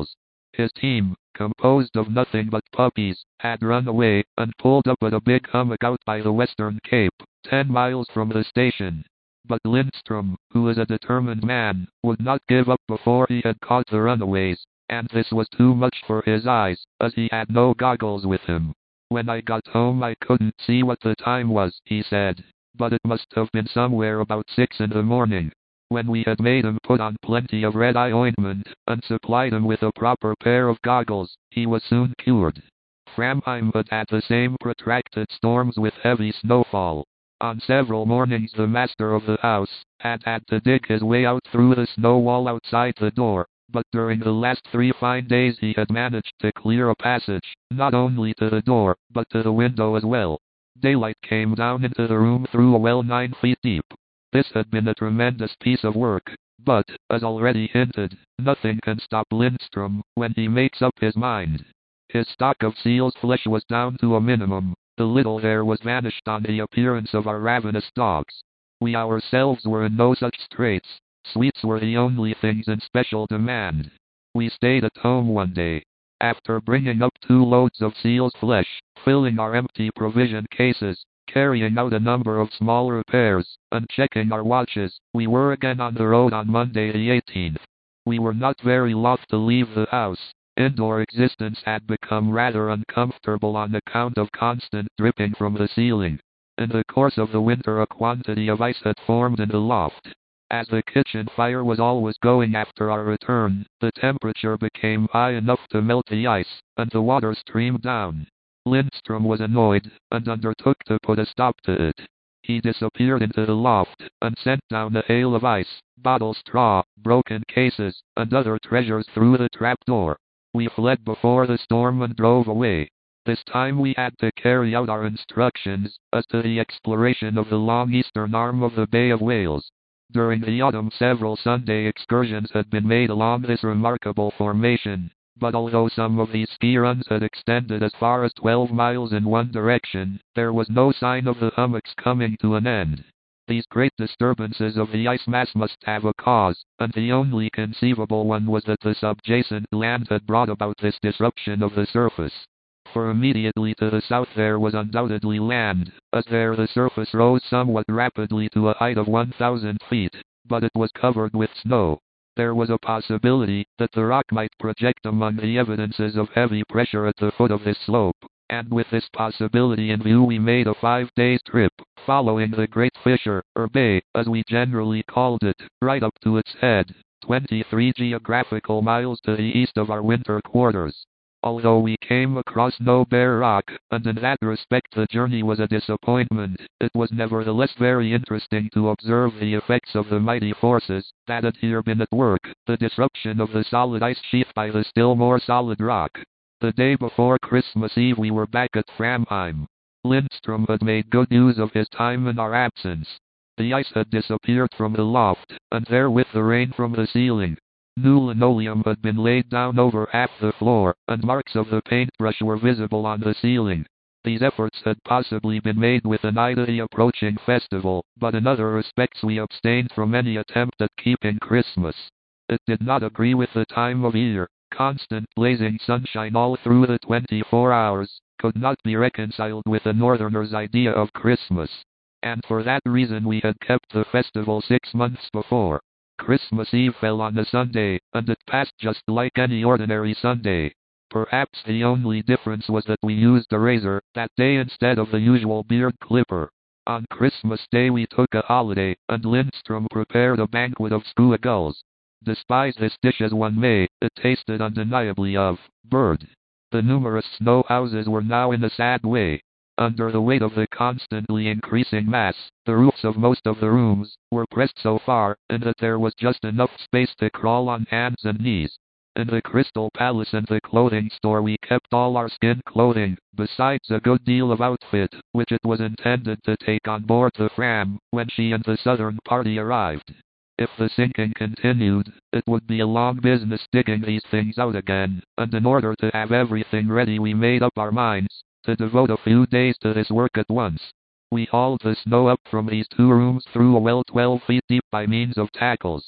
His team, composed of nothing but puppies, had run away and pulled up at a big hummock out by the Western Cape, ten miles from the station. But Lindstrom, who was a determined man, would not give up before he had caught the runaways, and this was too much for his eyes, as he had no goggles with him. When I got home I couldn't see what the time was, he said, but it must have been somewhere about six in the morning. When we had made him put on plenty of red-eye ointment, and supplied him with a proper pair of goggles, he was soon cured. Framheim had had the same protracted storms with heavy snowfall. On several mornings the master of the house had had to dig his way out through the snow wall outside the door, but during the last three fine days he had managed to clear a passage, not only to the door, but to the window as well. Daylight came down into the room through a well nine feet deep. This had been a tremendous piece of work, but, as already hinted, nothing can stop Lindstrom when he makes up his mind. His stock of seal's flesh was down to a minimum. The little hair was vanished on the appearance of our ravenous dogs. We ourselves were in no such straits. Sweets were the only things in special demand. We stayed at home one day. After bringing up two loads of seal's flesh, filling our empty provision cases, carrying out a number of small repairs, and checking our watches, we were again on the road on Monday the eighteenth. We were not very loth to leave the house. Indoor existence had become rather uncomfortable on account of constant dripping from the ceiling. In the course of the winter a quantity of ice had formed in the loft. As the kitchen fire was always going after our return, the temperature became high enough to melt the ice, and the water streamed down. Lindstrom was annoyed, and undertook to put a stop to it. He disappeared into the loft, and sent down a hail of ice, bottle straw, broken cases, and other treasures through the trapdoor. We fled before the storm and drove away. This time we had to carry out our instructions as to the exploration of the long eastern arm of the Bay of Whales. During the autumn several Sunday excursions had been made along this remarkable formation, but although some of these ski runs had extended as far as twelve miles in one direction, there was no sign of the hummocks coming to an end. These great disturbances of the ice mass must have a cause, and the only conceivable one was that the subjacent land had brought about this disruption of the surface. For immediately to the south there was undoubtedly land, as there the surface rose somewhat rapidly to a height of one thousand feet, but it was covered with snow. There was a possibility that the rock might project among the evidences of heavy pressure at the foot of this slope, and with this possibility in view we made a five-days trip, following the Great Fissure, or Bay, as we generally called it, right up to its head, twenty-three geographical miles to the east of our winter quarters. Although we came across no bare rock, and in that respect the journey was a disappointment, it was nevertheless very interesting to observe the effects of the mighty forces that had here been at work, the disruption of the solid ice sheath by the still more solid rock. The day before Christmas Eve we were back at Framheim. Lindstrom had made good use of his time in our absence. The ice had disappeared from the loft, and therewith the rain from the ceiling. New linoleum had been laid down over half the floor, and marks of the paintbrush were visible on the ceiling. These efforts had possibly been made with an eye to the approaching festival, but in other respects we abstained from any attempt at keeping Christmas. It did not agree with the time of year. Constant blazing sunshine all through the twenty-four hours could not be reconciled with a northerner's idea of Christmas. And for that reason we had kept the festival six months before. Christmas Eve fell on a Sunday, and it passed just like any ordinary Sunday. Perhaps the only difference was that we used a razor that day instead of the usual beard clipper. On Christmas Day we took a holiday, and Lindstrom prepared a banquet of skua gulls. Despise this dish as one may, it tasted undeniably of bird. The numerous snow houses were now in a sad way. Under the weight of the constantly increasing mass, the roofs of most of the rooms were pressed so far in that there was just enough space to crawl on hands and knees. In the Crystal Palace and the clothing store we kept all our skin clothing, besides a good deal of outfit, which it was intended to take on board the Fram when she and the southern party arrived. If the sinking continued, it would be a long business digging these things out again, and in order to have everything ready we made up our minds to devote a few days to this work at once. We hauled the snow up from these two rooms through a well twelve feet deep by means of tackles.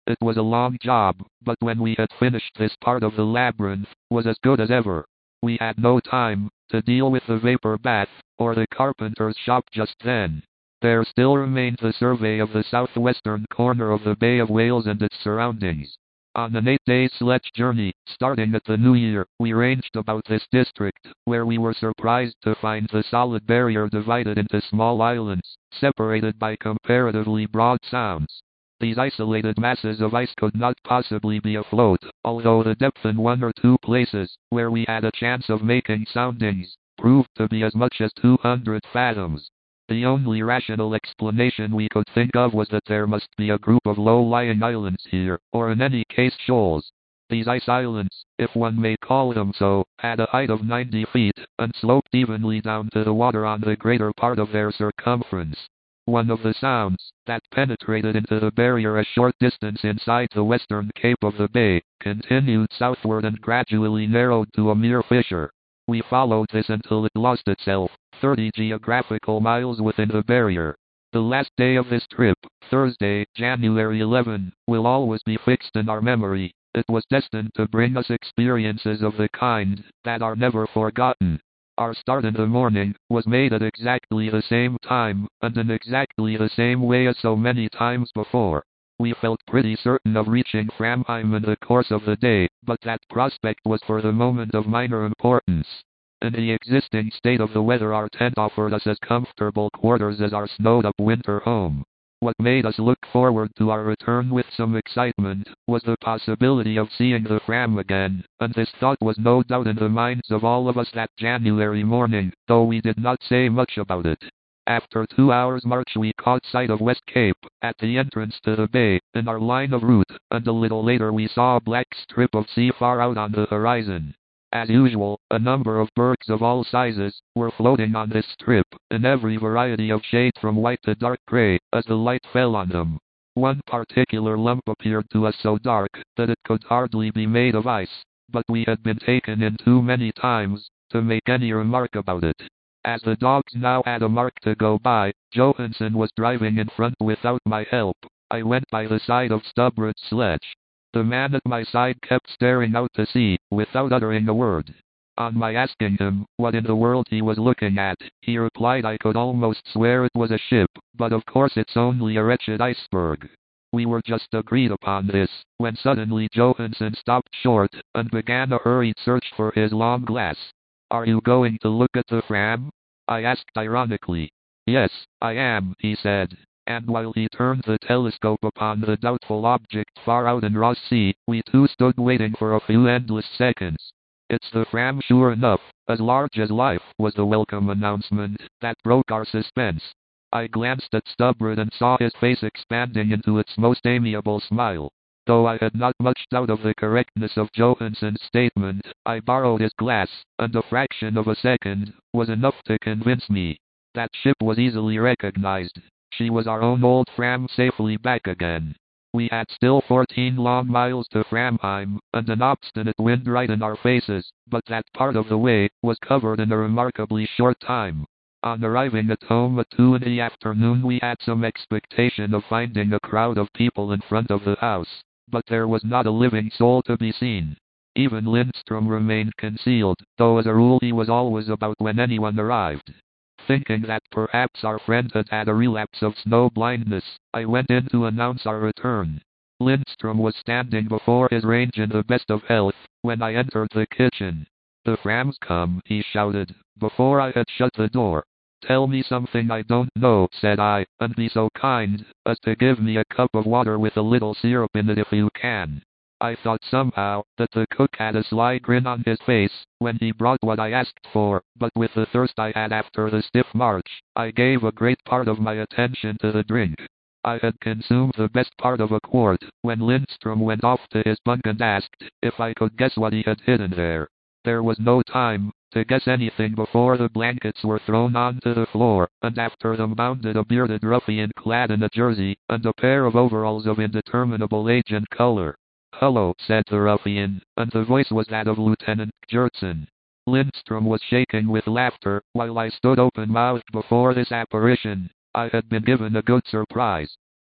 It was a long job, but when we had finished this part of the labyrinth, was as good as ever. We had no time to deal with the vapor bath, or the carpenter's shop just then. There still remained the survey of the southwestern corner of the Bay of Whales and its surroundings. On an eight-day sledge journey, starting at the New Year, we ranged about this district, where we were surprised to find the solid barrier divided into small islands, separated by comparatively broad sounds. These isolated masses of ice could not possibly be afloat, although the depth in one or two places, where we had a chance of making soundings, proved to be as much as two hundred fathoms. The only rational explanation we could think of was that there must be a group of low-lying islands here, or in any case shoals. These ice islands, if one may call them so, had a height of ninety feet, and sloped evenly down to the water on the greater part of their circumference. One of the sounds, that penetrated into the barrier a short distance inside the western cape of the bay, continued southward and gradually narrowed to a mere fissure. We followed this until it lost itself, thirty geographical miles within the barrier. The last day of this trip, Thursday, January eleventh, will always be fixed in our memory. It was destined to bring us experiences of the kind that are never forgotten. Our start in the morning was made at exactly the same time, and in exactly the same way as so many times before. We felt pretty certain of reaching Framheim in the course of the day, but that prospect was for the moment of minor importance. In the existing state of the weather, our tent offered us as comfortable quarters as our snowed-up winter home. What made us look forward to our return with some excitement was the possibility of seeing the Fram again, and this thought was no doubt in the minds of all of us that January morning, though we did not say much about it. After two hours' march we caught sight of West Cape, at the entrance to the bay, in our line of route, and a little later we saw a black strip of sea far out on the horizon. As usual, a number of bergs of all sizes were floating on this strip, in every variety of shade from white to dark gray, as the light fell on them. One particular lump appeared to us so dark that it could hardly be made of ice, but we had been taken in too many times to make any remark about it. As the dogs now had a mark to go by, Johansen was driving in front without my help. I went by the side of Stubberud's sledge. The man at my side kept staring out to sea, without uttering a word. On my asking him what in the world he was looking at, he replied I could almost swear it was a ship, but of course it's only a wretched iceberg. We were just agreed upon this, when suddenly Johansen stopped short, and began a hurried search for his long glass. "Are you going to look at the Fram?" I asked ironically. "Yes, I am," he said. And while he turned the telescope upon the doubtful object far out in Ross Sea, we two stood waiting for a few endless seconds. "It's the Fram sure enough, as large as life," was the welcome announcement that broke our suspense. I glanced at Stubberud and saw his face expanding into its most amiable smile. Though I had not much doubt of the correctness of Johansen's statement, I borrowed his glass, and a fraction of a second was enough to convince me. That ship was easily recognized. She was our own old Fram, safely back again. We had still fourteen long miles to Framheim, and an obstinate wind right in our faces, but that part of the way was covered in a remarkably short time. On arriving at home at two in the afternoon we had some expectation of finding a crowd of people in front of the house, but there was not a living soul to be seen. Even Lindstrom remained concealed, though as a rule he was always about when anyone arrived. Thinking that perhaps our friend had had a relapse of snow blindness, I went in to announce our return. Lindstrom was standing before his range in the best of health, when I entered the kitchen. "The Fram's come," he shouted, before I had shut the door. "Tell me something I don't know," said I, "and be so kind as to give me a cup of water with a little syrup in it if you can." I thought somehow that the cook had a sly grin on his face when he brought what I asked for, but with the thirst I had after the stiff march, I gave a great part of my attention to the drink. I had consumed the best part of a quart, when Lindstrom went off to his bunk and asked if I could guess what he had hidden there. There was no time to guess anything before the blankets were thrown onto the floor, and after them bounded a bearded ruffian clad in a jersey, and a pair of overalls of indeterminable age and color. "Hello," said the ruffian, and the voice was that of Lieutenant Gjertsen. Lindstrom was shaking with laughter, while I stood open-mouthed before this apparition. I had been given a good surprise.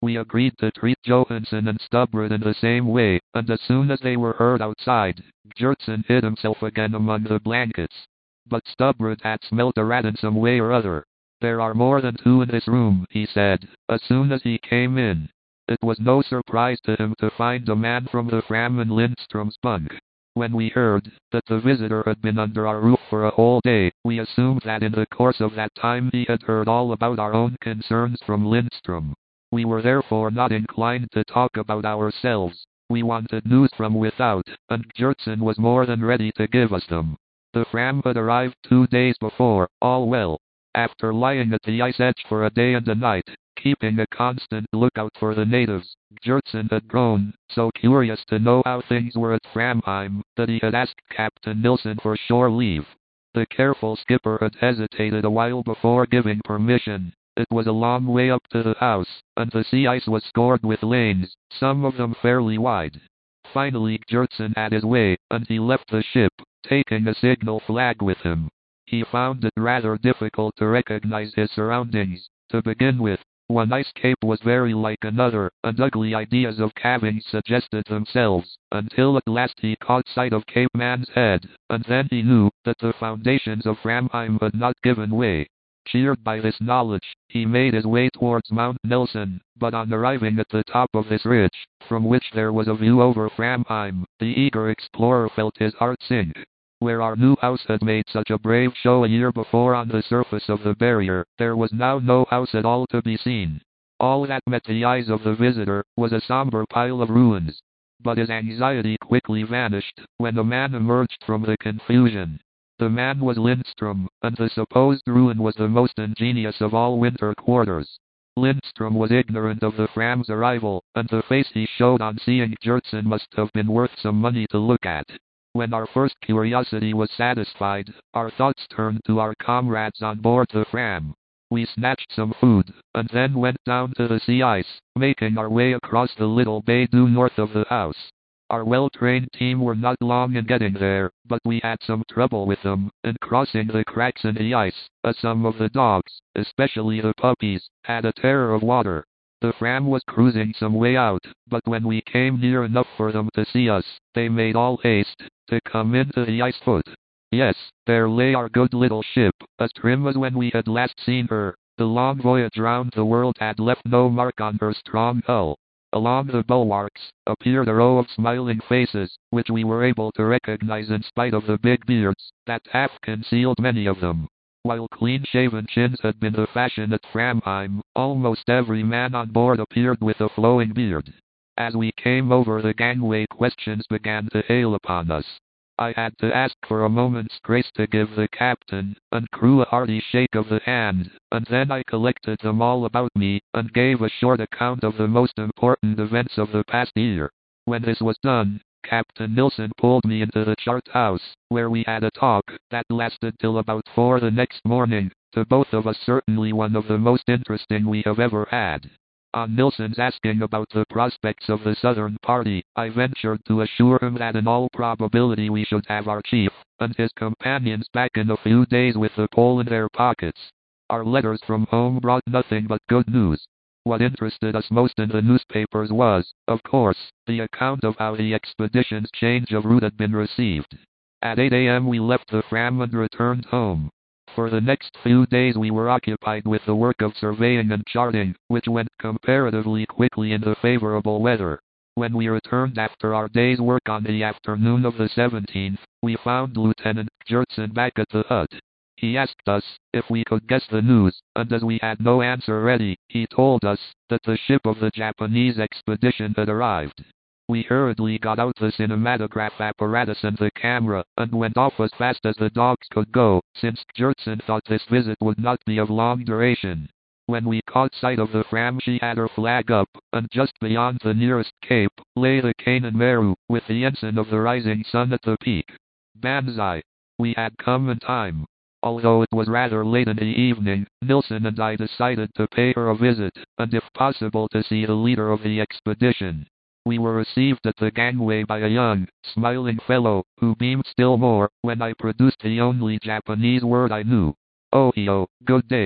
We agreed to treat Johansson and Stubberud in the same way, and as soon as they were heard outside, Gjertsen hid himself again among the blankets. But Stubberud had smelt a rat in some way or other. "There are more than two in this room," he said, as soon as he came in. It was no surprise to him to find a man from the Fram in Lindström's bunk. When we heard that the visitor had been under our roof for a whole day, we assumed that in the course of that time he had heard all about our own concerns from Lindström. We were therefore not inclined to talk about ourselves. We wanted news from without, and Gjertsen was more than ready to give us them. The Fram had arrived two days before, all well. After lying at the ice edge for a day and a night, keeping a constant lookout for the natives, Gjertsen had grown so curious to know how things were at Framheim, that he had asked Captain Nilsson for shore leave. The careful skipper had hesitated a while before giving permission. It was a long way up to the house, and the sea ice was scored with lanes, some of them fairly wide. Finally Gjertsen had his way, and he left the ship, taking a signal flag with him. He found it rather difficult to recognize his surroundings. To begin with, one ice cape was very like another, and ugly ideas of calving suggested themselves, until at last he caught sight of Cape Man's Head, and then he knew that the foundations of Framheim had not given way. Cheered by this knowledge, he made his way towards Mount Nelson, but on arriving at the top of this ridge, from which there was a view over Framheim, the eager explorer felt his heart sink. Where our new house had made such a brave show a year before on the surface of the barrier, there was now no house at all to be seen. All that met the eyes of the visitor was a somber pile of ruins. But his anxiety quickly vanished when a man emerged from the confusion. The man was Lindström, and the supposed ruin was the most ingenious of all winter quarters. Lindström was ignorant of the Fram's arrival, and the face he showed on seeing Gjertsen must have been worth some money to look at. When our first curiosity was satisfied, our thoughts turned to our comrades on board the Fram. We snatched some food, and then went down to the sea ice, making our way across the little bay due north of the house. Our well-trained team were not long in getting there, but we had some trouble with them in crossing the cracks in the ice, as some of the dogs, especially the puppies, had a terror of water. The Fram was cruising some way out, but when we came near enough for them to see us, they made all haste to come into the ice foot. Yes, there lay our good little ship, as trim as when we had last seen her. The long voyage round the world had left no mark on her strong hull. Along the bulwarks appeared a row of smiling faces, which we were able to recognize in spite of the big beards that half concealed many of them. While clean-shaven chins had been the fashion at Framheim, almost every man on board appeared with a flowing beard. As we came over the gangway, questions began to hail upon us. I had to ask for a moment's grace to give the captain and crew a hearty shake of the hand, and then I collected them all about me, and gave a short account of the most important events of the past year. When this was done, Captain Nilsson pulled me into the chart house, where we had a talk that lasted till about four the next morning, to both of us certainly one of the most interesting we have ever had. On Nilsson's asking about the prospects of the southern party, I ventured to assure him that in all probability we should have our chief and his companions back in a few days with the pole in their pockets. Our letters from home brought nothing but good news. What interested us most in the newspapers was, of course, the account of how the expedition's change of route had been received. At eight a.m. we left the Fram and returned home. For the next few days we were occupied with the work of surveying and charting, which went comparatively quickly in the favorable weather. When we returned after our day's work on the afternoon of the seventeenth, we found Lieutenant Gjertsen back at the hut. He asked us if we could guess the news, and as we had no answer ready, he told us that the ship of the Japanese expedition had arrived. We hurriedly got out the cinematograph apparatus and the camera, and went off as fast as the dogs could go, since Gjertsen thought this visit would not be of long duration. When we caught sight of the Fram, she had her flag up, and just beyond the nearest cape lay the Kanan Maru, with the ensign of the rising sun at the peak. Banzai! We had come in time. Although it was rather late in the evening, Nilsson and I decided to pay her a visit, and if possible to see the leader of the expedition. We were received at the gangway by a young, smiling fellow, who beamed still more when I produced the only Japanese word I knew. "Ohio, good day."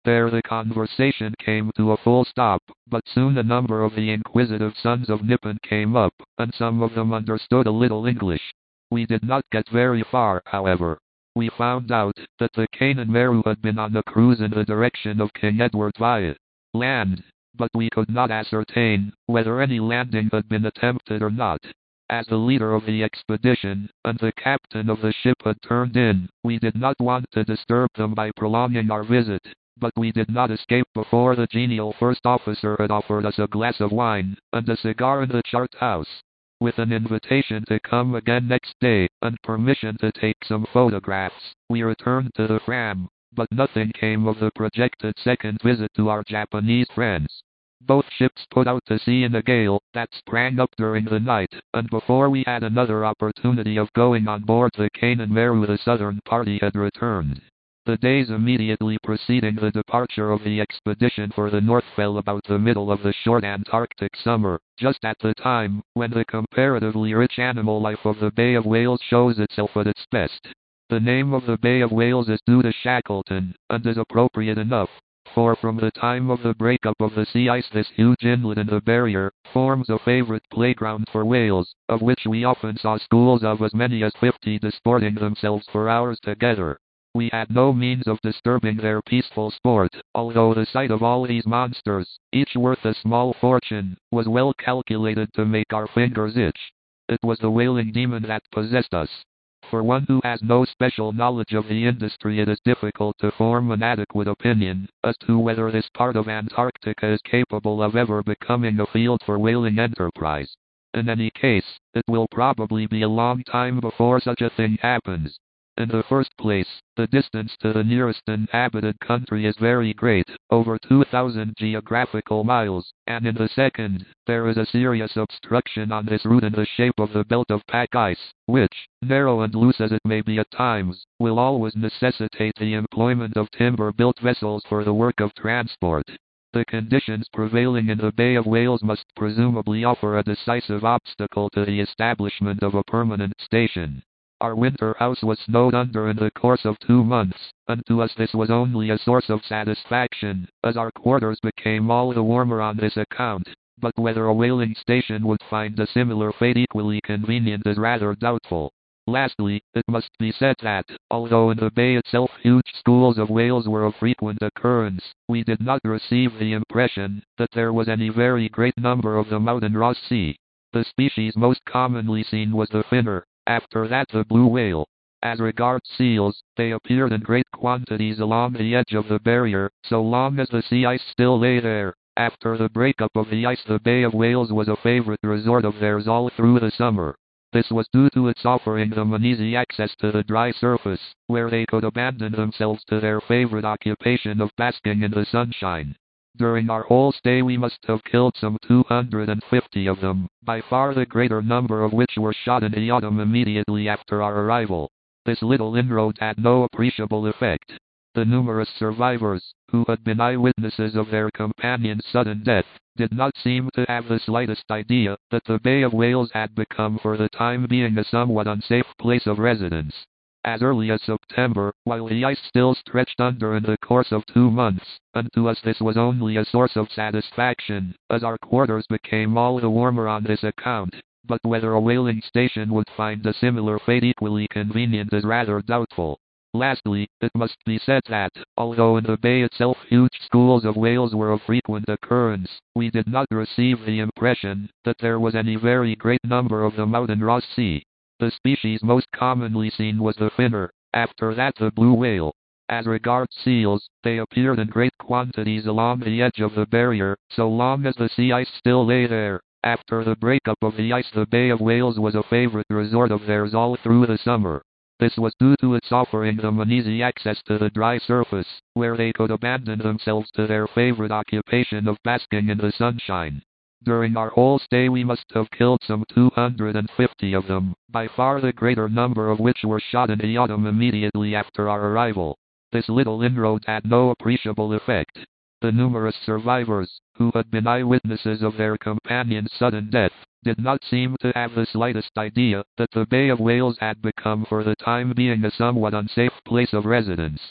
There the conversation came to a full stop, but soon a number of the inquisitive sons of Nippon came up, and some of them understood a little English. We did not get very far, however. We found out that the Kanan Maru had been on a cruise in the direction of King Edward via land, but we could not ascertain whether any landing had been attempted or not. As the leader of the expedition, and the captain of the ship had turned in, we did not want to disturb them by prolonging our visit, but we did not escape before the genial first officer had offered us a glass of wine, and a cigar in the chart house. With an invitation to come again next day, and permission to take some photographs, we returned to the Fram, but nothing came of the projected second visit to our Japanese friends. Both ships put out to sea in a gale that sprang up during the night, and before we had another opportunity of going on board the Kanan Maru, the southern party had returned. The days immediately preceding the departure of the expedition for the North fell about the middle of the short Antarctic summer, just at the time when the comparatively rich animal life of the Bay of Whales shows itself at its best. The name of the Bay of Whales is due to Shackleton, and is appropriate enough, for from the time of the breakup of the sea ice this huge inlet in the barrier forms a favorite playground for whales, of which we often saw schools of as many as fifty disporting themselves for hours together. We had no means of disturbing their peaceful sport, although the sight of all these monsters, each worth a small fortune, was well calculated to make our fingers itch. It was the whaling demon that possessed us. For one who has no special knowledge of the industry, it is difficult to form an adequate opinion as to whether this part of Antarctica is capable of ever becoming a field for whaling enterprise. In any case, it will probably be a long time before such a thing happens. In the first place, the distance to the nearest inhabited country is very great, over two thousand geographical miles, and in the second, there is a serious obstruction on this route in the shape of the belt of pack ice, which, narrow and loose as it may be at times, will always necessitate the employment of timber-built vessels for the work of transport. The conditions prevailing in the Bay of Whales must presumably offer a decisive obstacle to the establishment of a permanent station. Our winter house was snowed under in the course of two months, and to us this was only a source of satisfaction, as our quarters became all the warmer on this account, but whether a whaling station would find a similar fate equally convenient is rather doubtful. Lastly, it must be said that, although in the bay itself huge schools of whales were of frequent occurrence, we did not receive the impression that there was any very great number of them out in Ross Sea. The species most commonly seen was the finner. After that the blue whale. As regards seals, they appeared in great quantities along the edge of the barrier, so long as the sea ice still lay there. After the breakup of the ice, the Bay of Whales was a favorite resort of theirs all through the summer. This was due to its offering them an easy access to the dry surface, where they could abandon themselves to their favorite occupation of basking in the sunshine. During our whole stay we must have killed some two hundred fifty of them, by far the greater number of which were shot in the autumn immediately after our arrival. This little inroad had no appreciable effect. The numerous survivors, who had been eyewitnesses of their companion's sudden death, did not seem to have the slightest idea that the Bay of Whales had become for the time being a somewhat unsafe place of residence. As early as September, while the ice still stretched under in the course of two months, and to us this was only a source of satisfaction, as our quarters became all the warmer on this account, but whether a whaling station would find a similar fate equally convenient is rather doubtful. Lastly, it must be said that, although in the bay itself huge schools of whales were of frequent occurrence, we did not receive the impression that there was any very great number of them out in Ross Sea. The species most commonly seen was the finner, after that the blue whale. As regards seals, they appeared in great quantities along the edge of the barrier, so long as the sea ice still lay there. After the breakup of the ice, the Bay of Whales was a favorite resort of theirs all through the summer. This was due to its offering them an easy access to the dry surface, where they could abandon themselves to their favorite occupation of basking in the sunshine. During our whole stay we must have killed some two hundred fifty of them, by far the greater number of which were shot in the autumn immediately after our arrival. This little inroad had no appreciable effect. The numerous survivors, who had been eyewitnesses of their companion's sudden death, did not seem to have the slightest idea that the Bay of Whales had become for the time being a somewhat unsafe place of residence.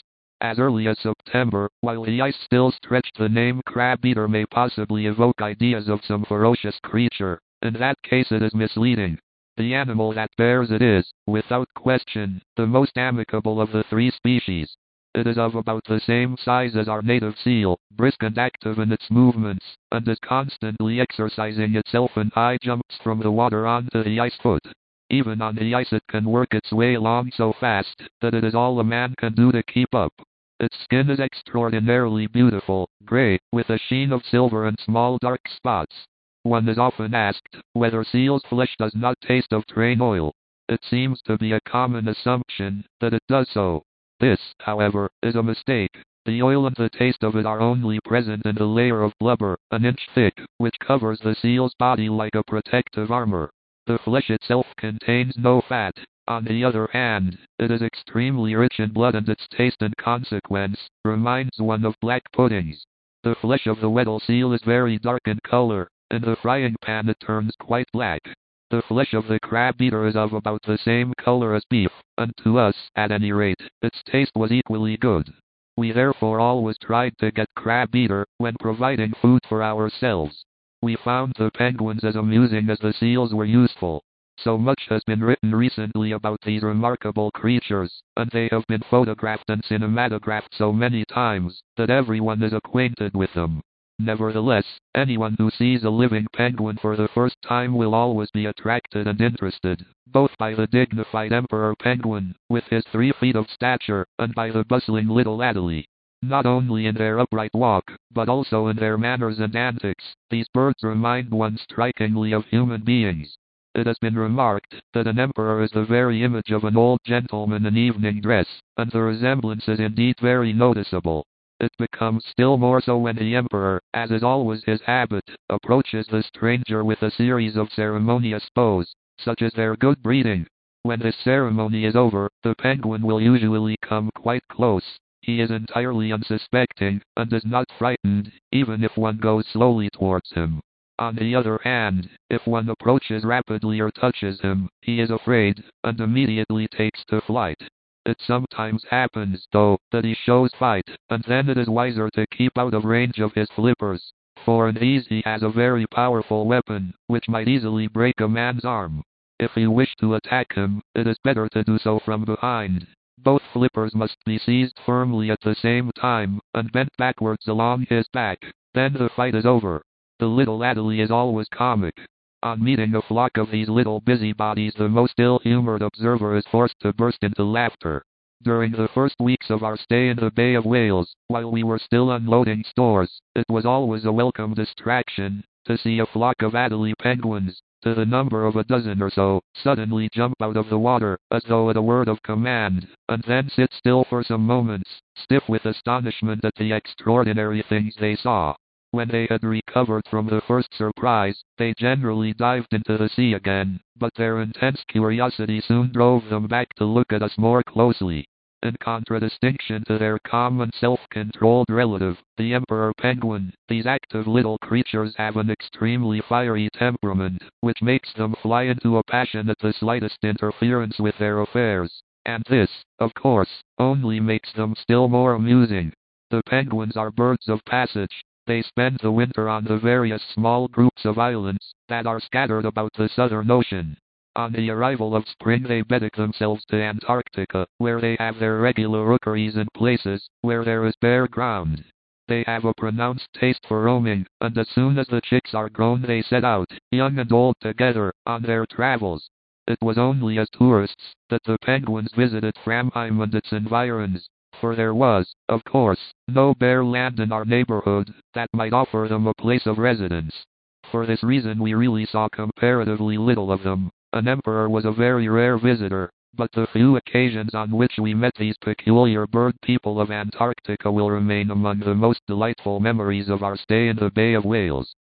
as early as September, while the ice still stretched. The name crab-eater may possibly evoke ideas of some ferocious creature. In that case it is misleading. The animal that bears it is, without question, the most amicable of the three species. It is of about the same size as our native seal, brisk and active in its movements, and is constantly exercising itself in high jumps from the water onto the ice foot. Even on the ice it can work its way along so fast that it is all a man can do to keep up. Its skin is extraordinarily beautiful, gray, with a sheen of silver and small dark spots. One is often asked whether seal's flesh does not taste of train oil. It seems to be a common assumption that it does so. This, however, is a mistake. The oil and the taste of it are only present in the layer of blubber, an inch thick, which covers the seal's body like a protective armor. The flesh itself contains no fat. On the other hand, it is extremely rich in blood, and its taste in consequence reminds one of black puddings. The flesh of the Weddell seal is very dark in color. In the frying pan it turns quite black. The flesh of the crab-eater is of about the same color as beef, and to us, at any rate, its taste was equally good. We therefore always tried to get crab-eater when providing food for ourselves. We found the penguins as amusing as the seals were useful. So much has been written recently about these remarkable creatures, and they have been photographed and cinematographed so many times, that everyone is acquainted with them. Nevertheless, anyone who sees a living penguin for the first time will always be attracted and interested, both by the dignified emperor penguin, with his three feet of stature, and by the bustling little Adelie. Not only in their upright walk, but also in their manners and antics, these birds remind one strikingly of human beings. It has been remarked that an emperor is the very image of an old gentleman in evening dress, and the resemblance is indeed very noticeable. It becomes still more so when the emperor, as is always his habit, approaches the stranger with a series of ceremonious bows, such as their good breeding. When this ceremony is over, the penguin will usually come quite close. He is entirely unsuspecting, and is not frightened, even if one goes slowly towards him. On the other hand, if one approaches rapidly or touches him, he is afraid, and immediately takes to flight. It sometimes happens, though, that he shows fight, and then it is wiser to keep out of range of his flippers, for in these he has a very powerful weapon, which might easily break a man's arm. If you wish to attack him, it is better to do so from behind. Both flippers must be seized firmly at the same time, and bent backwards along his back. Then the fight is over. The little Adelie is always comic. On meeting a flock of these little busybodies, the most ill-humored observer is forced to burst into laughter. During the first weeks of our stay in the Bay of Whales, while we were still unloading stores, it was always a welcome distraction to see a flock of Adelie penguins, to the number of a dozen or so, suddenly jump out of the water, as though at a word of command, and then sit still for some moments, stiff with astonishment at the extraordinary things they saw. When they had recovered from the first surprise, they generally dived into the sea again, but their intense curiosity soon drove them back to look at us more closely. In contradistinction to their calm and self-controlled relative, the emperor penguin, these active little creatures have an extremely fiery temperament, which makes them fly into a passion at the slightest interference with their affairs. And this, of course, only makes them still more amusing. The penguins are birds of passage. They spend the winter on the various small groups of islands that are scattered about the Southern Ocean. On the arrival of spring they betic themselves to Antarctica, where they have their regular rookeries in places where there is bare ground. They have a pronounced taste for roaming, and as soon as the chicks are grown they set out, young and old together, on their travels. It was only as tourists that the penguins visited Framheim and its environs, for there was, of course, no bare land in our neighborhood that might offer them a place of residence. For this reason we really saw comparatively little of them. An emperor was a very rare visitor, but the few occasions on which we met these peculiar bird people of Antarctica will remain among the most delightful memories of our stay in the Bay of Whales.